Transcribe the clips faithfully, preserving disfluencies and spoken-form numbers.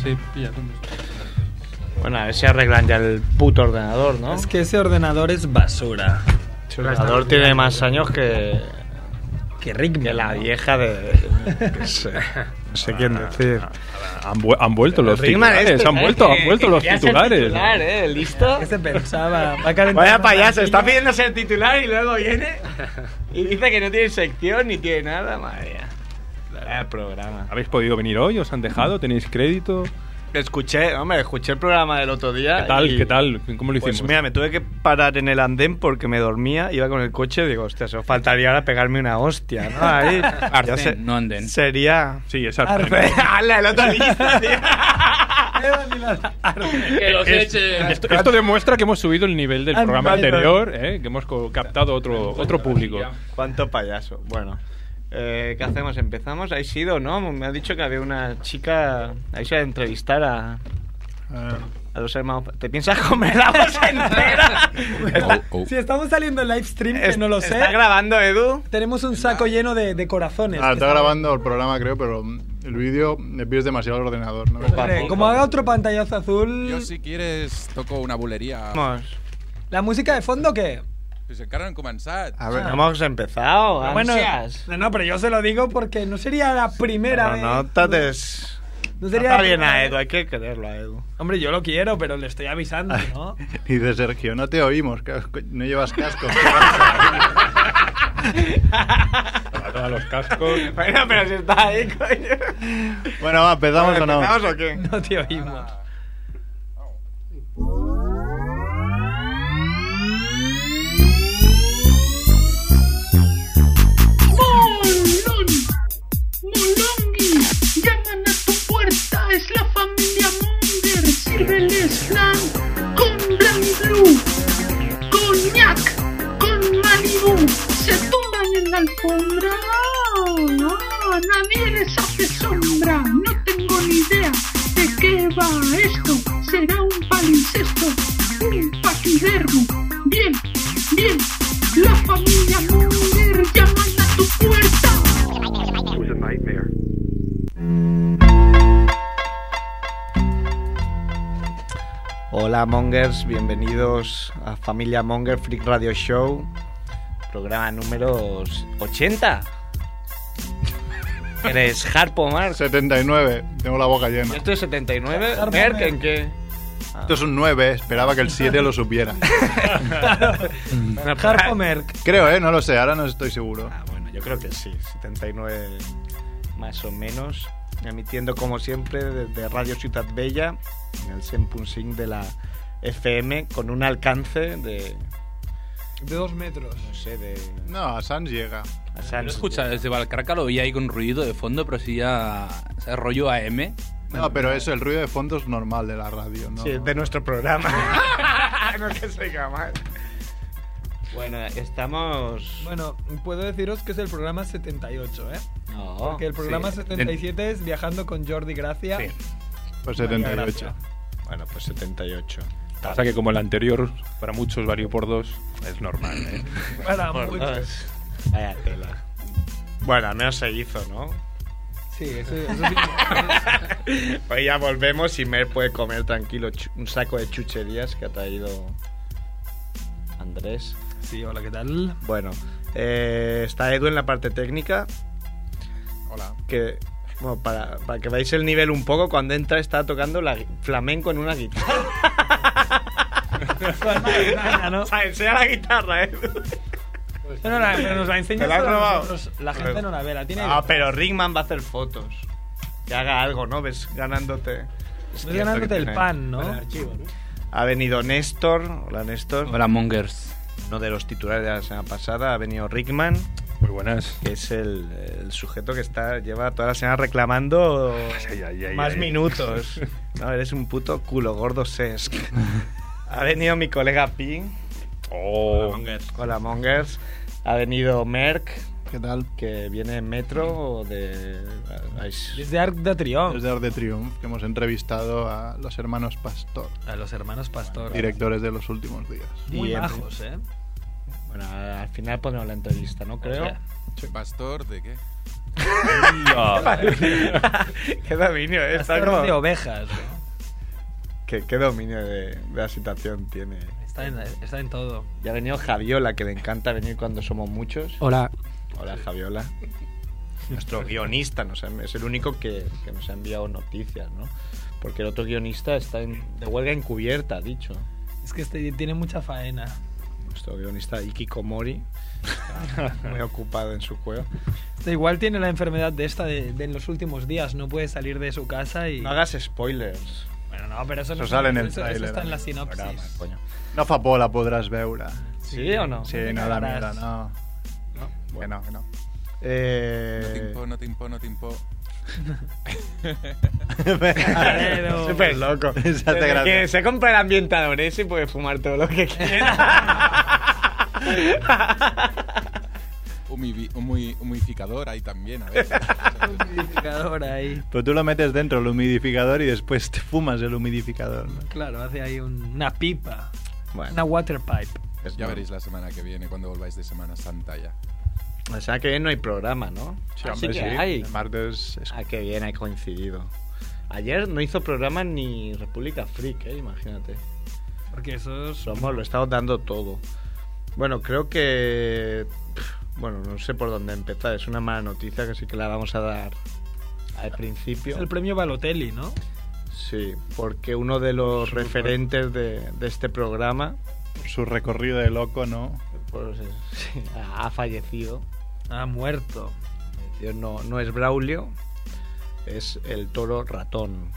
sí, pilla dónde está. Bueno, a ver si arreglan ya el puto ordenador, ¿no? Es que ese ordenador es basura. Ese ordenador tiene más años que... Que Rickman. Que la vieja de... que sé, no sé quién decir. Han, vu- han vuelto los Rickman titulares, este, han ¿eh? vuelto, Que- han vuelto que los quería ser titulares. titular, ¿eh? ¿Listo? ¿Qué se pensaba? Va a calentar Vaya una payaso, plantilla. está pidiendo ser titular y luego viene y dice que no tiene sección ni tiene nada, madre mía. El programa. ¿Habéis podido venir hoy? ¿Os han dejado? ¿Tenéis crédito? Escuché, hombre, escuché el programa del otro día. ¿Qué tal? y- ¿Qué tal? ¿Cómo lo hicimos? Pues mira, me tuve que parar en el andén porque me dormía, iba con el coche y digo, hostia, solo faltaría ahora pegarme una hostia, ¿no? Ahí, Arcén, ya sé- no andén. Sería... Sí, es Arce, Arce. ¡Hala, el otro lista, tío! Que los Es- eche. esto, esto demuestra que hemos subido el nivel del programa Arce. anterior, ¿eh? Que hemos co- captado otro, otro público. Cuánto payaso. Bueno, eh, ¿qué hacemos? ¿Empezamos? ¿Habéis ido, no? Me ha dicho que había una chica... ¿Habéis ido a entrevistar a... a los hermanos? ¿Te piensas comer la bolsa entera? Está, Oh, oh. Si estamos saliendo en live stream, que es- no lo sé, ¿Está grabando, Edu? tenemos un saco lleno de, de corazones. Ah, que está estamos- grabando el programa, creo, pero el vídeo me pides demasiado el ordenador. ¿no? Hombre, como haga otro pantallazo azul, Yo, si quieres, toco una bulería. Vamos. ¿la música de fondo qué? Pues encara no han començat. A ver, No hemos empezado, Bueno, ansias. no, no, pero yo se lo digo porque no sería la primera Pero vez. no trates... No No sería está la bien primera a vez. Edu, hay que quererlo a Edu. Hombre, yo lo quiero, pero le estoy avisando, ¿no? dice Sergio, no te oímos, que no llevas casco. Para todos los cascos. Bueno, pero si está ahí, coño. Bueno, va, ¿empezamos Bueno, o no? ¿empezamos o qué? No te oímos. Molón, Molongi, llaman a tu puerta, es la familia Monger, sírveles flan con Blanc Blue, coñac, con Malibu, se tumban en la alfombra, ah, nadie les hace sombra, no tengo ni idea de qué va esto, será un palincesto, un paquidermo, bien, bien, la familia Monger llaman a tu puerta. Hola Mongers, bienvenidos a Familia Monger Freak Radio Show, programa número ochenta. ¿Eres Harpo, Mark? setenta y nueve, tengo la boca llena. ¿Esto es setenta y nueve? Harpo, Merck, Merck. ¿en qué? Esto es un nueve, esperaba que el siete lo supiera. Harpo Merck. Creo, ¿eh? No lo sé, ahora no estoy seguro. Ah, bueno, yo creo que sí, setenta y nueve más o menos. Emitiendo como siempre desde Radio Ciutat Bella, en el cent punt cinc de la F M, con un alcance de, De dos metros. no sé, de... No, a Sans llega. a Sans. Lo escucha desde Valcarca, lo veía ahí con ruido de fondo, pero sí ya. O sea, rollo A M. No, pero eso, el ruido de fondo es normal de la radio, ¿no? Sí, de nuestro programa. No que se diga mal. Bueno, estamos... Bueno, puedo deciros que es el programa setenta y ocho, ¿eh? No, Porque el programa sí. setenta y siete es Viajando con Jordi Gracia. Sí. Pues setenta y ocho. Bueno, pues setenta y ocho. O sea que como el anterior, para muchos vario por dos, es normal, ¿eh? Para Por muchos. dos. Vaya tela. Bueno, al menos se hizo, ¿no? Sí, eso, eso sí. Hoy ya volvemos y Mer puede comer tranquilo chu- un saco de chucherías que ha traído Andrés. Sí, hola, ¿qué tal? Bueno, eh, está Edu en la parte técnica. Hola. Que, bueno, para, para que veáis el nivel un poco, cuando entra está tocando la, gui- flamenco en una guitarra. ¿no? O sea, enseña la guitarra, Edu. No, no, la- pero nos la enseñas ¿Te la has solo a robado? nosotros. La gente no la ve, la tiene. Ah, pero Rickman va a hacer fotos. Que haga algo, ¿no? Ves ganándote. Estás ganándote el pan, ¿no? Ha venido Néstor. Hola, Néstor. Hola, Mongers. Uno de los titulares de la semana pasada. Ha venido Rickman, Muy buenas. que es el, el sujeto que está lleva toda la semana reclamando Ay, ay, ay, más ay. minutos. No, eres un puto culo gordo sesc. Ha venido mi colega Pi. Oh, Hola, Mongers. Ha venido Merck, ¿Qué tal? que viene en metro de... Es de Arc de Triunfo. Desde Art de Triumph, que hemos entrevistado a los hermanos Pastor, A los hermanos Pastor. directores de los últimos días. Muy Y en- bajos, ¿eh? Bueno, al final ponemos la entrevista, ¿no? Creo. O sea, ¿Pastor de qué? Qué dominio, ¿eh? Está Pastor como- de ovejas, ¿no? ¿Qué, qué dominio de, de la situación tiene? Está en, está en todo. Ya ha venido Javiola, que le encanta venir cuando somos muchos. Hola. Hola, Javiola. Nuestro guionista, nos ha- es el único que, que nos ha enviado noticias, ¿no? Porque el otro guionista está en- de huelga encubierta, ha dicho. Es que este tiene mucha faena. Nuestro guionista Iki Komori está muy ocupado en su juego. Este igual tiene la enfermedad de esta de, de en los últimos días. No puede salir de su casa y... No hagas spoilers. Bueno, no, pero eso, no Eso sale en el eso, eso tráiler, está en la amigo. sinopsis. Broma, coño. No fa por la podràs veure. ¿Sí o no? Sí, te no da cagarás. miedo, no. No. Que no, que no. No Eh... timpo, no timpo, no timpo. Pero- Súper loco. Esa te Desde gracia. que se compra el ambientador ese y puede fumar todo lo que quiera. Humivi- humi- humidificador ahí también, a veces. Humidificador ahí. Pero tú lo metes dentro el humidificador y después te fumas el humidificador, ¿no? Claro, hace ahí un- una pipa. Bueno, Una water pipe. es Ya no. veréis la semana que viene, cuando volváis de Semana Santa ya. La semana que viene no hay programa, ¿no? Sí, Ah, hombre, que sí. hay. El martes es... Ah, qué bien, hay coincidido. Ayer no hizo programa ni República Freak, ¿eh? Imagínate. Porque eso es... Somos, lo estamos dando todo. Bueno, creo que... pff, Bueno, no sé por dónde empezar. Es una mala noticia que sí que la vamos a dar al principio. Es el premio Balotelli, ¿no? Sí, porque uno de los referentes de, de este programa su recorrido de loco, ¿no? pues, sí, ha fallecido. Ha muerto. No, no es Braulio, es el toro ratón.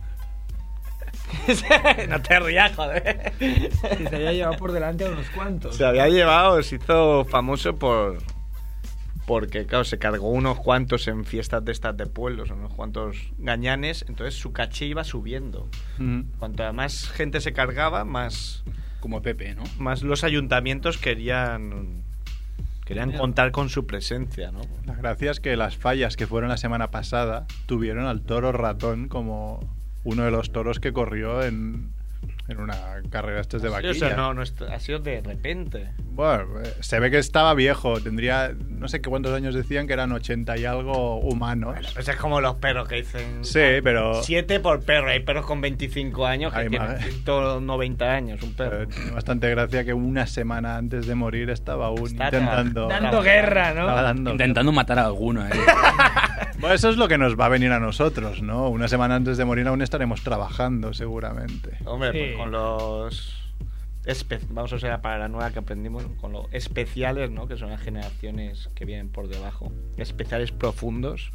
No te rías, joder. Y se había llevado por delante a unos cuantos. Se había llevado, se hizo famoso por... Porque, claro, se cargó unos cuantos en fiestas de estas de pueblos, unos cuantos gañanes, entonces su caché iba subiendo. Mm. Cuanto más gente se cargaba, más, Como Pepe, ¿no? más los ayuntamientos querían, querían contar con su presencia, ¿no? La gracia es que las fallas que fueron la semana pasada tuvieron al toro ratón como uno de los toros que corrió en, en una carrera estas de Sí, vaquilla. o sea, no, no est- ha sido de repente. Bueno, eh, se ve que estaba viejo, tendría, no sé qué cuántos años decían que eran ochenta y algo humanos. Pues es como los perros que dicen... Sí, pero... Siete por perro. Hay perros con veinticinco años que Ay, tienen madre. ciento noventa años, un perro. pero tiene bastante gracia que una semana antes de morir estaba aún Está intentando... Dando guerra, ¿no? estaba dando- Intentando matar a alguno, ¿eh? Bueno, eso es lo que nos va a venir a nosotros, ¿no? Una semana antes de morir aún estaremos trabajando, seguramente. Hombre, Sí. pues con los... espe- Vamos a usar la palabra nueva que aprendimos, con los especiales, ¿no? Que son las generaciones que vienen por debajo. Especiales profundos.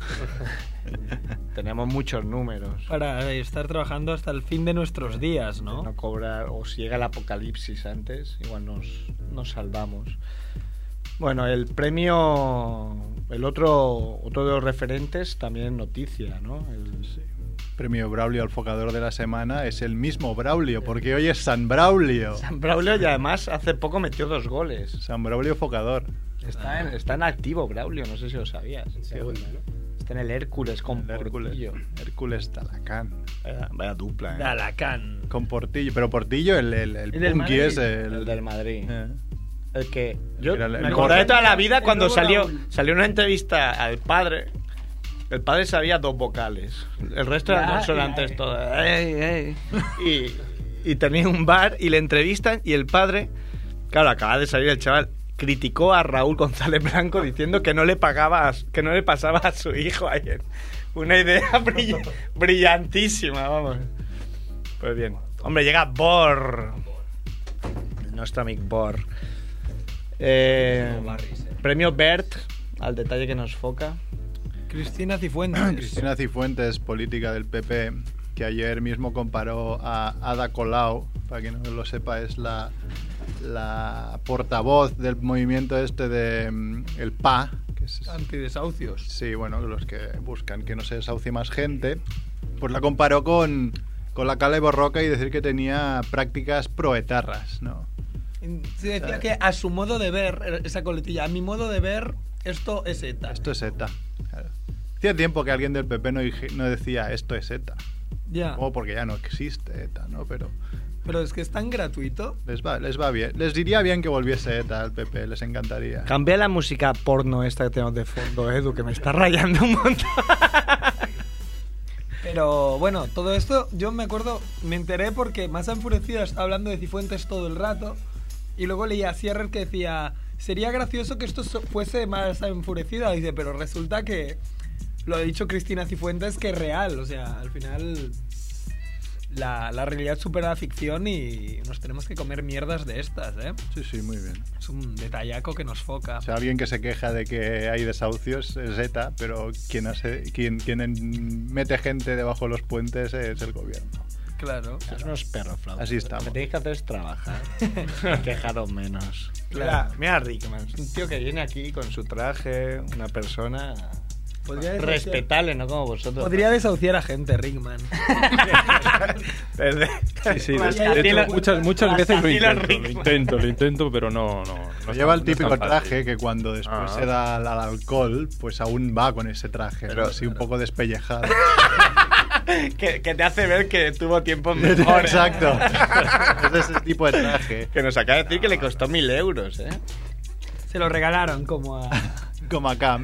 Tenemos muchos números. Para estar trabajando hasta el fin de nuestros días, ¿no? No cobrar, o si llega el apocalipsis antes, igual nos, nos salvamos. Bueno, el premio, el otro, otro de los referentes también es noticia, ¿no? El, Premio Braulio al Focador de la semana es el mismo Braulio, porque hoy es San Braulio. San Braulio, y además hace poco metió dos goles. San Braulio Focador. Está en, está en activo Braulio, no sé si lo sabías. Está en el Hércules con El Hércules, Portillo. Hércules Talacán. Vaya, vaya dupla, ¿eh? De Alacán. Con Portillo, pero Portillo, el, el, el El del punky Madrid. es el... El del Madrid. Eh. El que yo Era el- me el acordaré gordo. toda la vida El cuando nuevo salió Raúl. salió una entrevista al padre. El padre sabía dos vocales. El resto eran Ya, consonantes ya, todas. Ey, ey. Y, y tenía un bar y le entrevistan y el padre, claro, acaba de salir el chaval, criticó a Raúl González Blanco diciendo que no le pagaba, a- que no le pasaba a su hijo ayer. Una idea brill- brillantísima, vamos. Pues bien. Hombre, llega Bor. Nuestro amigo Bor. Eh, premio Bert, al detalle que nos foca. Cristina Cifuentes. Cristina Cifuentes, política del P P, que ayer mismo comparó a Ada Colau, para quien no lo sepa, es la, la portavoz del movimiento este de mm, el P A, que es, Antidesahucios. sí, bueno, los que buscan que no se desahucie más gente, pues la comparó con, con la Cala y Borroca y decir que tenía prácticas proetarras, ¿no? Se decía que a su modo de ver, esa coletilla, a mi modo de ver, esto es ETA. Esto es ETA. Claro. Hacía tiempo que alguien del P P no, dije- no decía esto es ETA. Ya. O porque ya no existe ETA, ¿no? Pero Pero es que es tan gratuito. Les va, les va bien. Les diría bien que volviese ETA al P P, les encantaría. Cambia la música porno esta que tenemos de fondo, Edu, que me está rayando un montón. Pero bueno, todo esto yo me acuerdo, me enteré porque Masa Enfurecida estaba hablando de Cifuentes todo el rato y luego leía a Sierrer que decía, sería gracioso que esto fuese Masa Enfurecida. Dice, pero resulta que lo ha dicho Cristina Cifuentes que es real, o sea, al final la, la realidad supera la ficción y nos tenemos que comer mierdas de estas, ¿eh? Sí, sí, muy bien. Es un detallaco que nos foca. O sea, alguien que se queja de que hay desahucios es ETA, pero quien, hace, quien, quien en- mete gente debajo de los puentes es el gobierno. Claro. Son unos perros, Flau. Así estamos. Lo que tenéis que hacer es trabajar. Quejaros menos. Claro. Mira, mira a Rickman. Es un tío que viene aquí con su traje, una persona Podría desahuciar- respetable, no como vosotros. Podría desahuciar a gente, Rickman. Sí, sí, de, Vaya, de hecho, tilo- muchas, muchas veces lo tilo intento, lo Rickman. intento, lo intento, pero no, no, no es Lleva tan- el no es típico tan fácil. traje que cuando después Ah. se da al, al alcohol, pues aún va con ese traje, Pero- ¿no? Así un poco despellejado. que, que te hace ver que tuvo tiempos mejores. Exacto. Es ese tipo de traje. Que nos acaba de decir que le costó mil euros, ¿eh? Se lo regalaron como a... Como acá.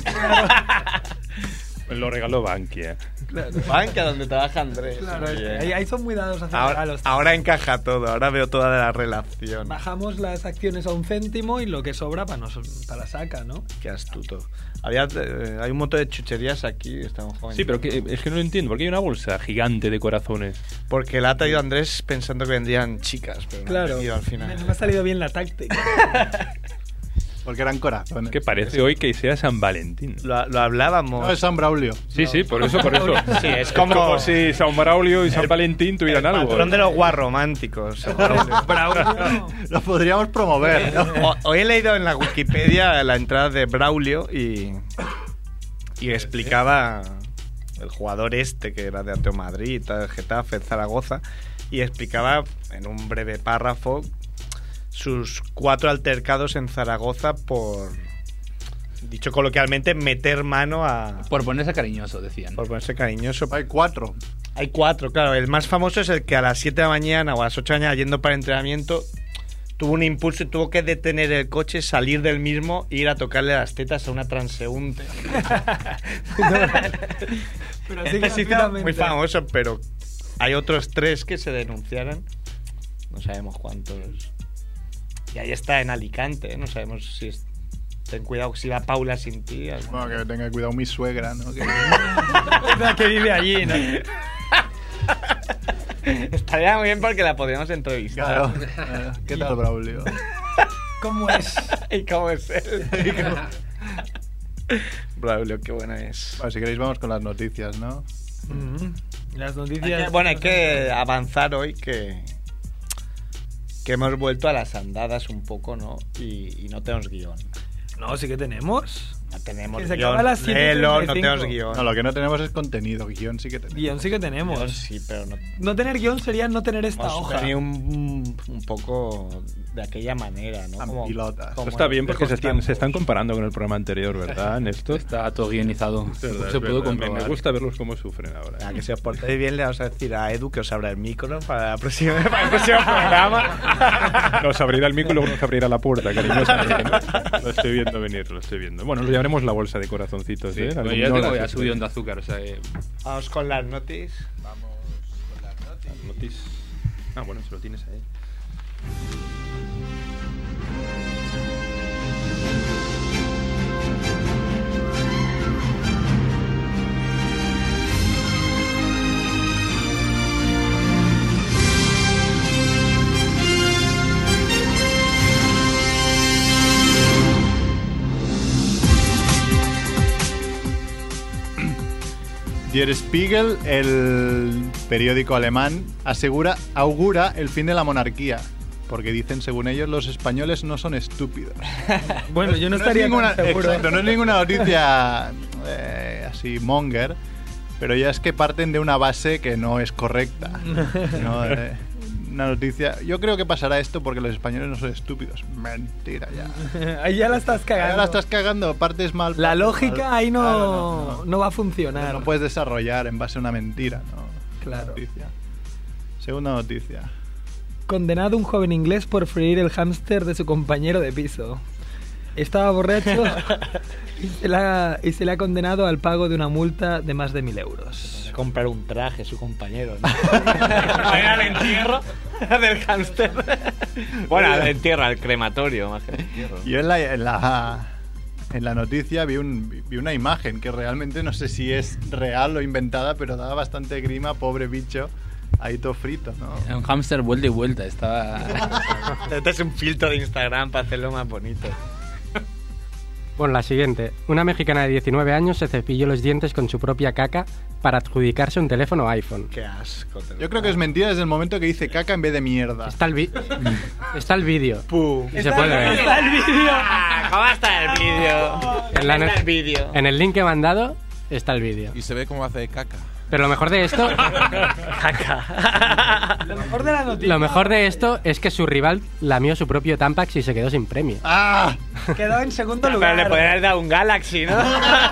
Lo regaló Bankia. Banca, donde trabaja Andrés. Claro, Muy bien. ahí, ahí son muy dados a hacer Ahora, regalos. ahora encaja todo, ahora veo toda la relación. Bajamos las acciones a un céntimo y lo que sobra para, nos, para la saca, ¿no? Qué astuto. Había, eh, hay un montón de chucherías aquí, estamos jóvenes. Sí, pero que, es que no lo entiendo. ¿Por qué hay una bolsa gigante de corazones? Porque la ha traído Andrés pensando que vendrían chicas, pero no ha Claro. venido al Me- final. No me ha salido bien la táctica. Porque eran corazones. Que parece hoy que sea San Valentín. Lo, lo hablábamos. No, es San Braulio. Sí, sí, por eso, por eso. Sí, es como- si San Braulio y San Valentín tuvieran el algo. patrón de los guarrománticos. Braulio. Lo podríamos promover, ¿no? O- Hoy he leído en la Wikipedia la entrada de Braulio y, y explicaba el jugador este que era de Atlético de Madrid, tal, Getafe, el Zaragoza, y explicaba en un breve párrafo sus cuatro altercados en Zaragoza por, dicho coloquialmente, meter mano a... Por ponerse cariñoso, decían. por ponerse cariñoso. Hay cuatro. Hay cuatro, claro. El más famoso es el que a las siete de la mañana o a las ocho de la mañana, yendo para el entrenamiento, tuvo un impulso y tuvo que detener el coche, salir del mismo e ir a tocarle las tetas a una transeúnte. Pero Este sí, sitio gratuitamente. muy famoso, pero hay otros tres que se denunciaron. No sabemos cuántos. Y ahí está, en Alicante, ¿eh? No sabemos si es... Ten cuidado si va Paula sin ti. algo. Bueno, que tenga cuidado mi suegra, ¿no? Que- La que vive allí, ¿no? Estaría muy bien porque la podríamos entrevistar. Claro. Eh, ¿Qué tal, Braulio? ¿Cómo es? ¿Y cómo es él? Braulio, qué buena es. Bueno, si queréis vamos con las noticias, ¿no? Mm, Las Hay noticias... que- bueno, hay que avanzar hoy que, que hemos vuelto a las andadas un poco, ¿no? Y, y no tenemos guión. No, sí que tenemos. No tenemos Que se guión. acaba a las siete y Léelo, treinta no y cinco. tenemos guión. No, lo que no tenemos es contenido. Guión sí que tenemos. Guión sí que tenemos. Guión sí, pero no. No tener guión sería no tener esta Hemos hoja. venido un, un poco de aquella manera, ¿no? A Como- pilotas. como Esto está bien en porque se viejos están, se están tiempos. comparando con el programa anterior, ¿verdad? En esto. Está todo guionizado. Es verdad, Se es pudo verdad. Me- comprobar. Me gusta verlos cómo sufren ahora. A que si os portáis bien, le vamos a decir a Edu que os abra el micro para, la próxima, para el próximo programa. Nos abrirá el micro y luego nos abrirá la puerta, cariñosamente, ¿no? Lo estoy viendo venir, lo estoy viendo. Bueno, lo llamaremos la bolsa de corazoncitos, ¿eh? Bueno, Algún- yo no tengo las ya estoy. subido de azúcar, o sea que... Vamos con las noticias. Notis. Ah, bueno, se lo tienes ahí. Der Spiegel, el periódico alemán, asegura, augura el fin de la monarquía. Porque dicen, según ellos, los españoles no son estúpidos. Bueno, yo no, es estaría ninguna, tan seguro. exacto, no es ninguna noticia eh, así monger, pero ya es que parten de una base que no es correcta. ¿No? Eh, una noticia. Yo creo que pasará esto porque los españoles no son estúpidos. Mentira ya. Ahí ya la estás cagando. Ahora estás cagando, partes mal. La partes lógica mal. ahí no, Claro, no, no, no. va a funcionar. No puedes desarrollar en base a una mentira, ¿no? Claro. Noticia. Segunda noticia. Condenado un joven inglés por freír el hámster de su compañero de piso. Estaba borracho y, se la, y se le ha condenado al pago de una multa de más de mil euros. Comprar un traje, su compañero, ¿no? Vaya al entierro del hámster. Bueno, al entierro, al crematorio, más que al entierro. Yo en la, en la, en la noticia vi, un, vi una imagen que realmente no sé si es real o inventada, pero daba bastante grima, pobre bicho, ahí todo frito, ¿no? Era un hámster vuelta y vuelta, estaba... Este es un filtro de Instagram para hacerlo más bonito. Bueno, la siguiente. Una mexicana de diecinueve años se cepilló los dientes con su propia caca para adjudicarse un teléfono iPhone. Qué asco. Yo creo que es mentira desde el momento que dice caca en vez de mierda. Está el, vi está el vídeo. Pum. Y se puede ver. ¡Está el vídeo! ¿Cómo está el vídeo? En, la Está el vídeo. en el link que he mandado está el vídeo. Y se ve cómo hace caca. Pero lo mejor de esto... Caca. Lo mejor de la noticia. Lo mejor de esto es que su rival lamió su propio Tampax y se quedó sin premio. ¡Ah! Quedó en segundo Pero lugar. le podrían haber dado un Galaxy, ¿no?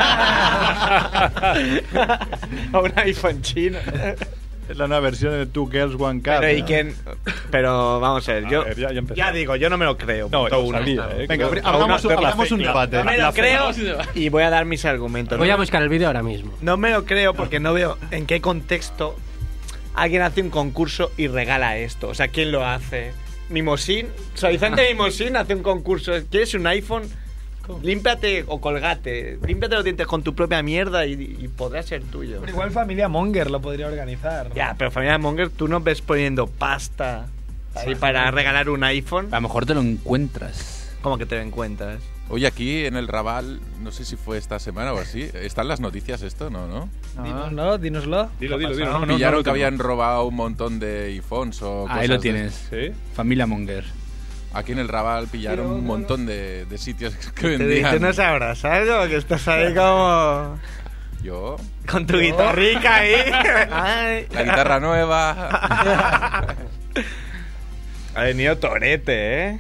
O un iPhone chino. Es la nueva versión de Two Girls One Cup. Pero, ¿y ¿no? quién? Pero vamos a ver, A yo ver, ya- ya empezó. ya digo, yo no me lo creo. No, punto lo uno. sabía, ¿eh? Venga, Creo- hagamos, aún no- hagamos un la debate. No me lo La creo fe- y voy a dar mis argumentos. Voy No- a buscar el vídeo ahora mismo. No me lo creo porque no veo en qué contexto alguien hace un concurso y regala esto. O sea, ¿quién lo hace? Mimosín, suavizante Mimosín hace un concurso. ¿Quieres un iPhone? Límpiate o colgate. Límpiate los dientes con tu propia mierda y, y podrá ser tuyo. Pero igual Familia Monger lo podría organizar. Ya, pero familia Monger, tú no ves poniendo pasta ahí para regalar un iPhone. A lo mejor te lo encuentras. ¿Cómo que te lo encuentras? Oye, aquí en el Raval, no sé si fue esta semana o así, ¿están las noticias esto? No, ¿no? Dínoslo, dínoslo. Dilo, dilo, dilo. No, No, no, pillaron no, que no. habían robado un montón de iPhones o cosas Ahí lo de- tienes. ¿Sí? Familia Monger. Aquí en el Raval pillaron Pero, un no, montón de, de sitios que Te vendían. dices, no sabrás algo, que estás ahí como... Yo, Con tu guitarrica ahí. Ay. la guitarra nueva. Ha venido Torete, ¿eh?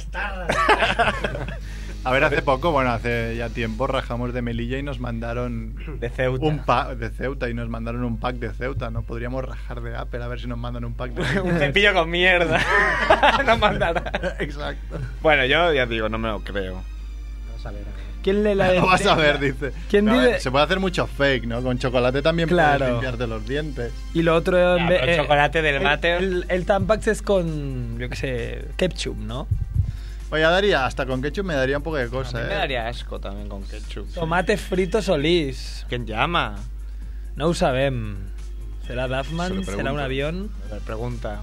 A ver, hace poco, bueno, hace ya tiempo, rajamos de Melilla y nos mandaron De Ceuta. un pack de Ceuta y nos mandaron un pack de Ceuta, ¿no? Podríamos rajar de Apple a ver si nos mandan un pack de Ceuta. Un cepillo con mierda. No mandará. Exacto. Bueno, yo ya digo, no me lo creo. ¿Quién le la Lo vas a ver, dice. ¿Quién No, dice? Se puede hacer mucho fake, ¿no? Con chocolate también Claro. puedes limpiarte los dientes. Y lo otro... en pero vez- eh, chocolate del el- váter. El, el Tampax es con, yo qué sé, ketchup, ¿no? Oye, daría, hasta con ketchup me daría un poco de A cosa, mí ¿eh? me daría asco también con ketchup. Tomate frito solís. ¿Quién llama? No ho sabem. ¿Será Se Duffman? lo ¿Será pregunto. un avión? A ver, pregunta.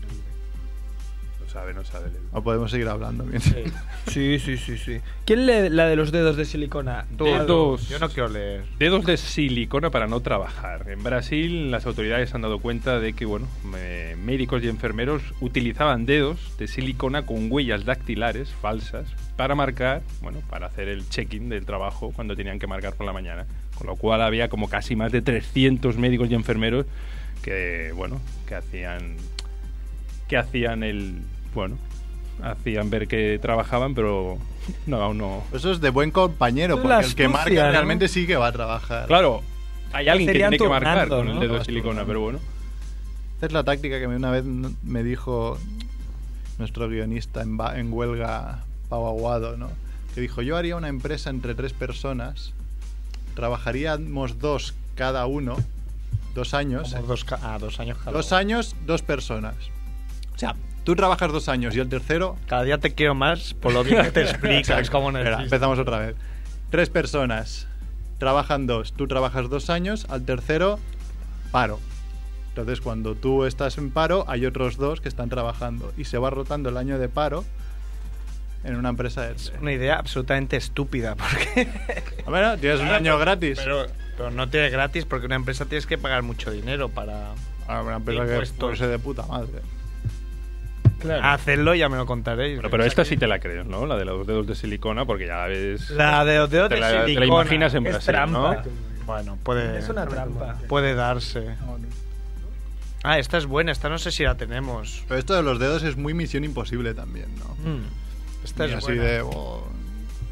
No sabe, no sabe. O podemos seguir hablando mientras. Sí, sí, sí, sí. ¿Quién lee la de los dedos de silicona? Tú, Dedos. Yo no quiero leer. Dedos de silicona para no trabajar. En Brasil las autoridades han dado cuenta de que bueno, me- médicos y enfermeros utilizaban dedos de silicona con huellas dactilares falsas para marcar, bueno, para hacer el check-in del trabajo cuando tenían que marcar por la mañana. Con lo cual había como casi más de trescientos médicos y enfermeros que, bueno, que hacían que hacían el, bueno, hacían ver que trabajaban, pero no, aún no. Eso es de buen compañero, Es porque la el que astucia, marca ¿no? realmente sí que va a trabajar. Claro, hay alguien que Serían tiene que marcar turnando, con el ¿no? dedo de Vas silicona, turnando. pero bueno. Esta es la táctica que una vez me dijo nuestro guionista en, ba- en huelga, Pau Aguado, ¿no? Que dijo, yo haría una empresa entre tres personas, trabajaríamos dos cada uno, dos años, Como dos, ca- ah, dos años cada dos uno. años, dos personas. O sea, tú trabajas dos años y el tercero... Cada día te quiero más por lo bien que te explicas cómo Espera, necesitas. empezamos otra vez. Tres personas, trabajan dos, tú trabajas dos años, al tercero, paro. Entonces, cuando tú estás en paro, hay otros dos que están trabajando y se va rotando el año de paro en una empresa de... Una idea absolutamente estúpida, porque... Bueno, tienes un año gratis. Pero, pero no tienes gratis porque una empresa tienes que pagar mucho dinero para Ah, una empresa que impuestos. fuese de puta madre. hacerlo, ya me lo contaréis. Pero, pero esta sí te la crees, ¿no? La de los dedos de silicona, porque ya ves... La de los dedos te de la, te la silicona. imaginas en Es Brasil, trampa. ¿no? Bueno, puede, Es una trampa. puede darse. Ah, esta es buena, esta no sé si la tenemos. Pero esto de los dedos es muy Misión Imposible también, ¿no? Mm, Esta Y es así buena. de... oh,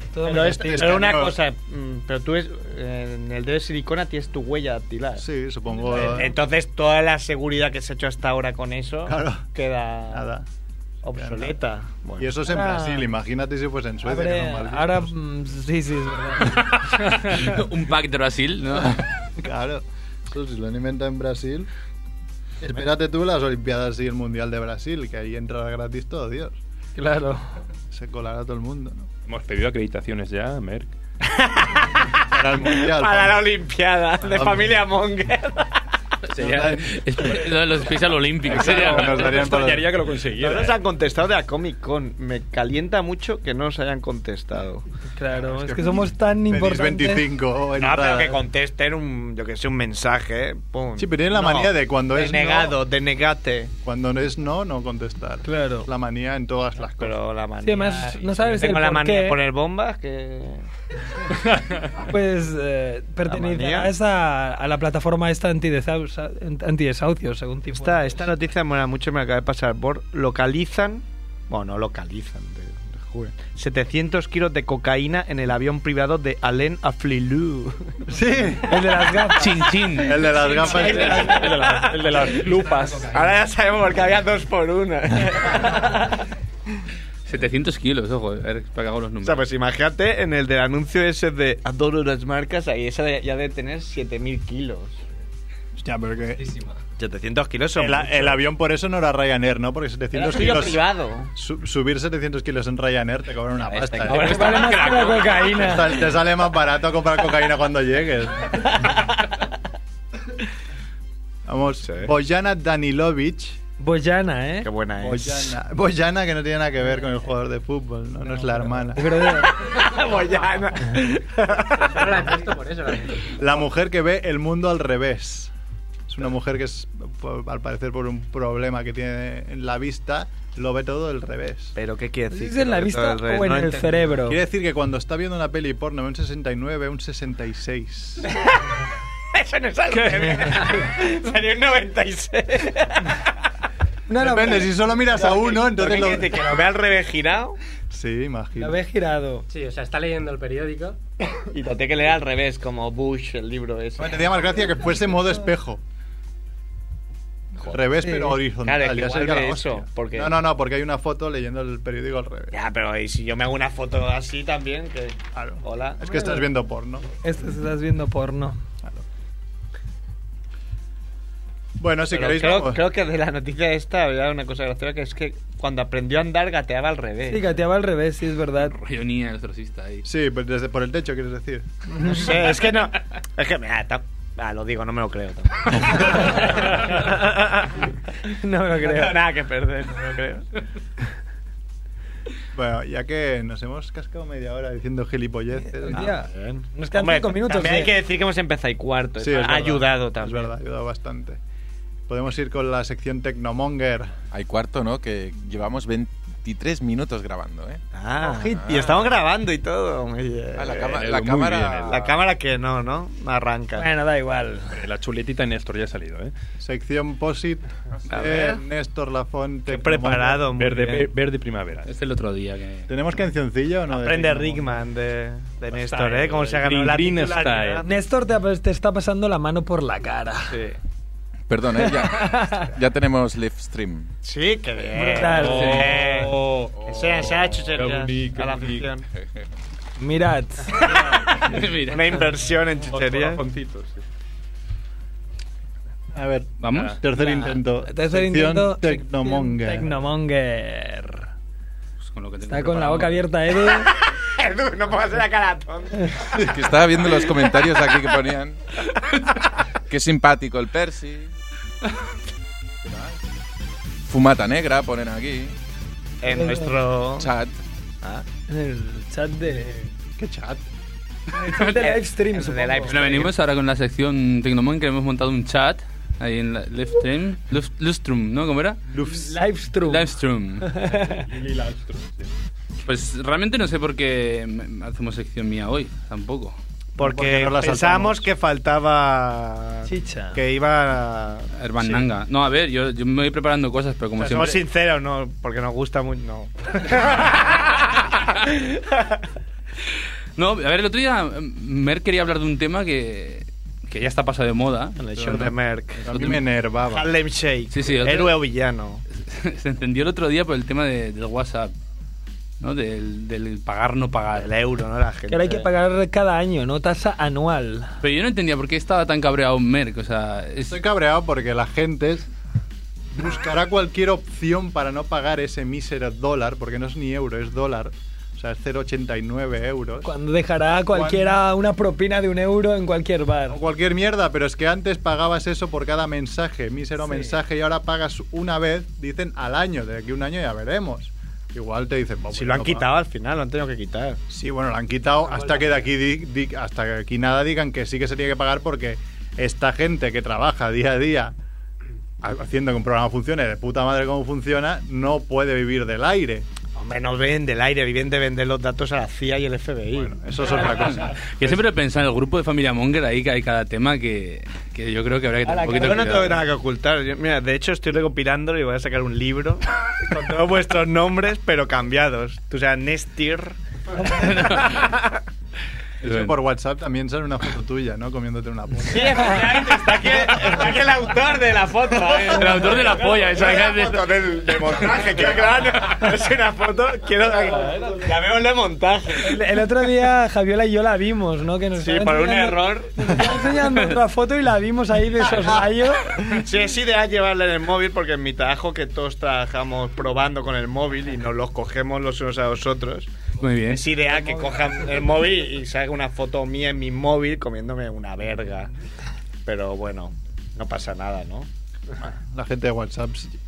Todo Pero, muy es, estilo. pero una no. cosa, mm, pero tú es, en el dedo de silicona tienes tu huella dactilar. Sí, supongo. Eh, Entonces toda la seguridad que se ha hecho hasta ahora con eso Claro. queda Nada. obsoleta. Bueno. Y eso es en Ahora- Brasil, imagínate si fuese en Suecia. Abre- que son malditos. ahora, mm, sí, sí, es verdad. Un pack de Brasil, ¿no? Claro, eso si lo han inventado en Brasil. Espérate tú las Olimpiadas y el Mundial de Brasil, que ahí entra gratis todo, Dios. Claro. Se colará todo el mundo, ¿no? Hemos pedido acreditaciones ya, Merck. Para el Mundial. Para la para- Olimpiada de Vamos. familia Monger. Sería es- los Special Olympics. Claro, sería. nos darían para- extrañaría que lo No consiguiera. nos ¿eh? han contestado de la Comic Con. Me calienta mucho que no nos hayan contestado. Claro, es que somos tan Pedís importantes. veinticinco No, pero entradas. que contesten un, yo que sé, un mensaje. Pum. Sí, pero tienen la No, manía de cuando es denegado, no, denegate. cuando no es no, no contestar. Claro. Es la manía en todas las cosas. Pero la manía. Sí, además, no sabes Tengo el la por manía qué. de poner bombas que. Pues eh, perteneces a, a la plataforma esta antidesaus- antidesahucios, según tipo. Esta, esta noticia me mola mucho, me acaba de pasar por. Localizan. Bueno, no localizan, te, te juro. setecientos kilos de cocaína en el avión privado de Alain Afflelou. Sí, El de las gafas. Chin chin. el de las gafas. El de, la- el de las lupas. Ahora ya sabemos porque había dos por una. setecientos kilos, ojo, a ver, para que hago los O números. sea, pues imagínate en el del anuncio ese de adoro las marcas, ahí esa de- ya debe tener siete mil kilos. Hostia, pero que... setecientos kilos son El, mucho. el avión por eso no era Ryanair, ¿no? Porque Era setecientos suyo kilos... privado. su- subir setecientos kilos en Ryanair te cobran una A ver, pasta. te ¿eh? cobran- Pues vale más que la Te cocaína. sal- te sale más barato comprar cocaína cuando llegues. Vamos, Bojana Danilovic. Boyana, ¿eh? Qué buena es. Bojana, Bojana, que no tiene nada que ver con el jugador de fútbol, ¿no? No es la hermana. Es verdad. Boyana. Solo la he puesto por eso. la he puesto. La mujer que ve el mundo al revés. Es una mujer que, es, por- al parecer, por un problema que tiene en la vista, lo ve todo al revés. Pero ¿qué quiere decir? ¿Es en la vista o en el cerebro? Quiere decir que cuando está viendo una peli porno ve un sesenta y nueve, un sesenta y seis. Eso no es algo que ve. Sería un noventa y seis. No, no, Depende, si solo miras a uno, entonces ¿Qué lo... quiere decir? ¿Que lo ve al revés girado? Sí, imagino. Lo ve girado. Sí, o sea, está leyendo el periódico. Y lo tiene que leer al revés, como Bush, el libro ese. Me tendría más gracia que fuese modo espejo. Revés, Sí. pero horizontal. Claro, es que ya igual sería la ve hostia. eso, porque- No, no, no, porque hay una foto leyendo el periódico al revés. Ya, pero y si yo me hago una foto así también, que... Claro. Hola. Es que estás viendo porno. Esto estás viendo porno. Bueno, si Pero queréis, creo, vamos. creo que de la noticia esta había una cosa graciosa, que es que cuando aprendió a andar gateaba al revés. Sí, gateaba al revés, sí, es verdad. Rollo el trocista ahí. Sí, pues desde por el techo, quieres decir. No sé, es que no... Es que... Ah, ta- ah, lo digo, no me lo creo. tampoco. No me lo No tengo creo. nada que perder, no me lo creo. Bueno, ya que nos hemos cascado media hora diciendo gilipolleces. Hostia, Bien. nos quedan Hombre, cinco minutos. también hay ¿eh? que decir que hemos empezado y cuarto. Sí, es ha verdad. ayudado también. Es verdad, ha ayudado bastante. Podemos ir con la sección Tecnomonger. Hay cuarto, ¿no? Que llevamos veintitrés minutos grabando, ¿eh? Ah, Ojito. y estamos grabando y todo. Muy bien. Ah, la, cama- eh, la muy cámara... bien, La cámara que no, ¿no? No arranca. Bueno, da igual. Eh, La chuletita de Néstor ya ha salido, ¿eh? Sección Posit A de ver. Néstor Lafont. Qué Tecnomonger. preparado. muy Verde, bien. ve- verde primavera. Este es el otro día que... ¿Tenemos cancioncilla o no? de Aprende Tecnomonger? Rickman de, de Néstor, Style, ¿eh? Cómo se ha ganado Green- la Green titularidad. Style. Néstor te, te está pasando la mano por la cara. Sí. Perdón, ¿eh? Ya, ya tenemos live stream. Sí, qué bien. Brutal. Oh, oh, Enseña, enseña chucherías Qué bonito, a la qué afición. Mirad. Mira. Una inversión en chucherías. Fosforafoncitos, sí. A ver, ¿Vamos? tercer Ya. intento. Tercer Sección intento. Tecnomonger. Tecnomonger. Pues con lo que tengo Está con la preparado. boca abierta, Edu. Edu, no pongas la cara tonta. Es que estaba viendo los comentarios aquí que ponían. Qué simpático el Percy. Fumata negra, ponen aquí. En nuestro Chat. Ah. En el chat de. ¿Qué chat? En el chat de live stream, El de supongo. live Bueno, venimos ahora con la sección Tecnomon, que hemos montado un chat ahí en la live stream. Luf- Lustrum, ¿no? ¿Cómo era? Live stream. Live stream. Pues realmente no sé por qué me- hacemos sección mía hoy, tampoco. Porque Porque no la pensábamos saltamos. que faltaba... Chicha. Que iba... Herban Sí. Nanga. No, a ver, yo, yo me voy preparando cosas, pero como O sea, somos siempre... sinceros, no, porque nos gusta mucho, no. No, a ver, el otro día Merck quería hablar de un tema que, que ya está pasado de moda. En el show de Merck. A mí me enervaba. Harlem Shake. Sí, sí, otro- Héroe o villano. Se encendió el otro día por el tema de- del WhatsApp, ¿no? Del, del pagar no pagar. El euro, ¿no? La gente. Que ahora hay que pagar cada año, ¿no? Tasa anual. Pero yo no entendía por qué estaba tan cabreado Merck, o sea... es- Estoy cabreado porque la gente buscará cualquier opción para no pagar ese mísero dólar, porque no es ni euro, es dólar. O sea, es cero coma ochenta y nueve euros. Cuando dejará cualquiera una propina de un euro en cualquier bar. O cualquier mierda, pero es que antes pagabas eso por cada mensaje, mísero Sí. mensaje, y ahora pagas una vez, dicen al año, de aquí a un año ya veremos. Igual te dicen... "Pues Si lo han no quitado pagas". al final, lo han tenido que quitar. Sí, bueno, lo han quitado hasta que de aquí di- di- hasta que aquí nada digan que sí que se tiene que pagar, porque esta gente que trabaja día a día haciendo que un programa funcione de puta madre como funciona, no puede vivir del aire. Hombre, no ven del aire, viven de vender los datos a la C I A y el F B I. Bueno, eso es otra cosa. Que siempre he pensado en el grupo de Familia Monger, ahí que hay cada tema que, que yo creo que habrá que tener Ala, un poquito Yo no cuidado. tengo nada que ocultar. Yo- mira, de hecho estoy recopilándolo y voy a sacar un libro con todos vuestros nombres, pero cambiados. O sea, Nestir. Eso por WhatsApp también sale una foto tuya, ¿no? Comiéndote una polla. Sí, efectivamente, está aquí, está aquí el autor de la foto. ¿eh? El autor de la polla, esa No es una foto del, de montaje, quiero claro. Es una foto, quiero llamémosle de montaje. El, el otro día Javiola y yo la vimos, ¿no? Que nos Sí, estaba por un enseñando- error. Nos estaba enseñando otra foto y la vimos ahí de soslayo. Sí, es ideal llevarla en el móvil porque en mi trabajo que todos trabajamos probando con el móvil y nos los cogemos los unos a los otros. Muy bien. Es ideal que cojan el móvil y salga una foto mía en mi móvil comiéndome una verga. Pero bueno, no pasa nada, ¿no? La gente de WhatsApp,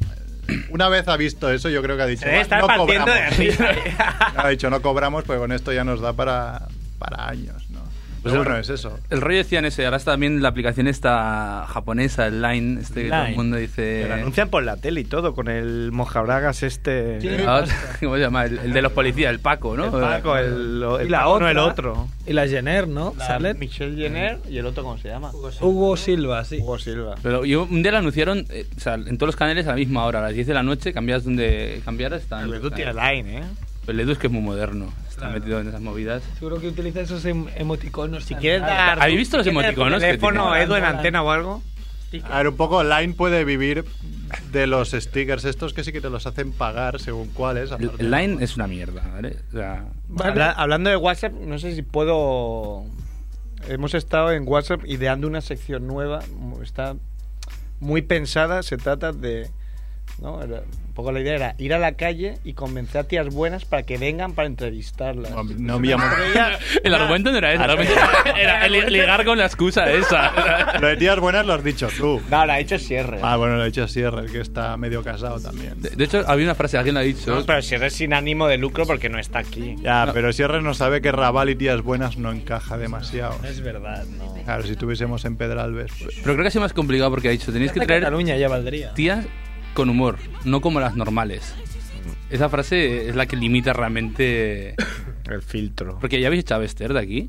una vez ha visto eso, yo creo que ha dicho, Se debe "Va, estar no partiendo cobramos". de risa. Ha dicho, no cobramos, pues con esto ya nos da para, para años, ¿no? Pues Pero el- bueno, es eso. El rollo decían ese, ahora está también la aplicación esta japonesa, el Line, este que todo el Line. mundo Que dice... lo anuncian por la tele y todo, con el mojabragas este... Sí. Ah, ¿Cómo se llama? El, el de los policías, el Paco, ¿no? El Paco, el, el Y la Paco, no otra. el otro. Y la Jenner, ¿no? La Scarlett. Michelle Jenner y el otro, ¿cómo se llama? Hugo Silva, sí. Hugo Silva. Pero yo, un día lo anunciaron, eh, o sea, en todos los canales a la misma hora, a las diez de la noche, cambias donde cambiaras, están... El Edu tiene Line, ¿eh? El Edu es que es muy moderno, está metido en esas movidas. Seguro que utiliza esos em- emoticonos. Si tan quieres raros. dar... ¿Habéis visto los ¿Tienes emoticonos que teléfono, tiene? Edu, en antena o algo? A ver, un poco Line puede vivir de los stickers estos que sí que te los hacen pagar según cuáles. El, aparte. el Line es una mierda, ¿vale? O sea, Vale. Habla- hablando de WhatsApp, no sé si puedo... Hemos estado en WhatsApp ideando una sección nueva. Está muy pensada. Se trata de... ¿no? Era- un poco la idea era ir a la calle y convencer a tías buenas para que vengan para entrevistarlas. No, no me llamo- Porque ella- el argumento no era ese, el argumento era el ligar con la excusa esa. Lo de tías buenas lo has dicho tú. No, lo ha dicho Sierra. Ah, bueno, lo ha dicho Sierra, que está medio casado también. De, de hecho, había una frase, alguien la ha dicho. No, pero Sierra es sin ánimo de lucro porque no está aquí. Ya, pero Sierra no sabe que Raval y tías buenas no encaja demasiado. Es verdad, no. Claro, si tuviésemos en Pedralbes, pues... Pero creo que ha sido más complicado porque ha dicho, tenéis que De traer Cataluña ya valdría. tías con humor, no como las normales. Esa frase es la que limita realmente... El filtro. Porque ya habéis echado a Esther de aquí.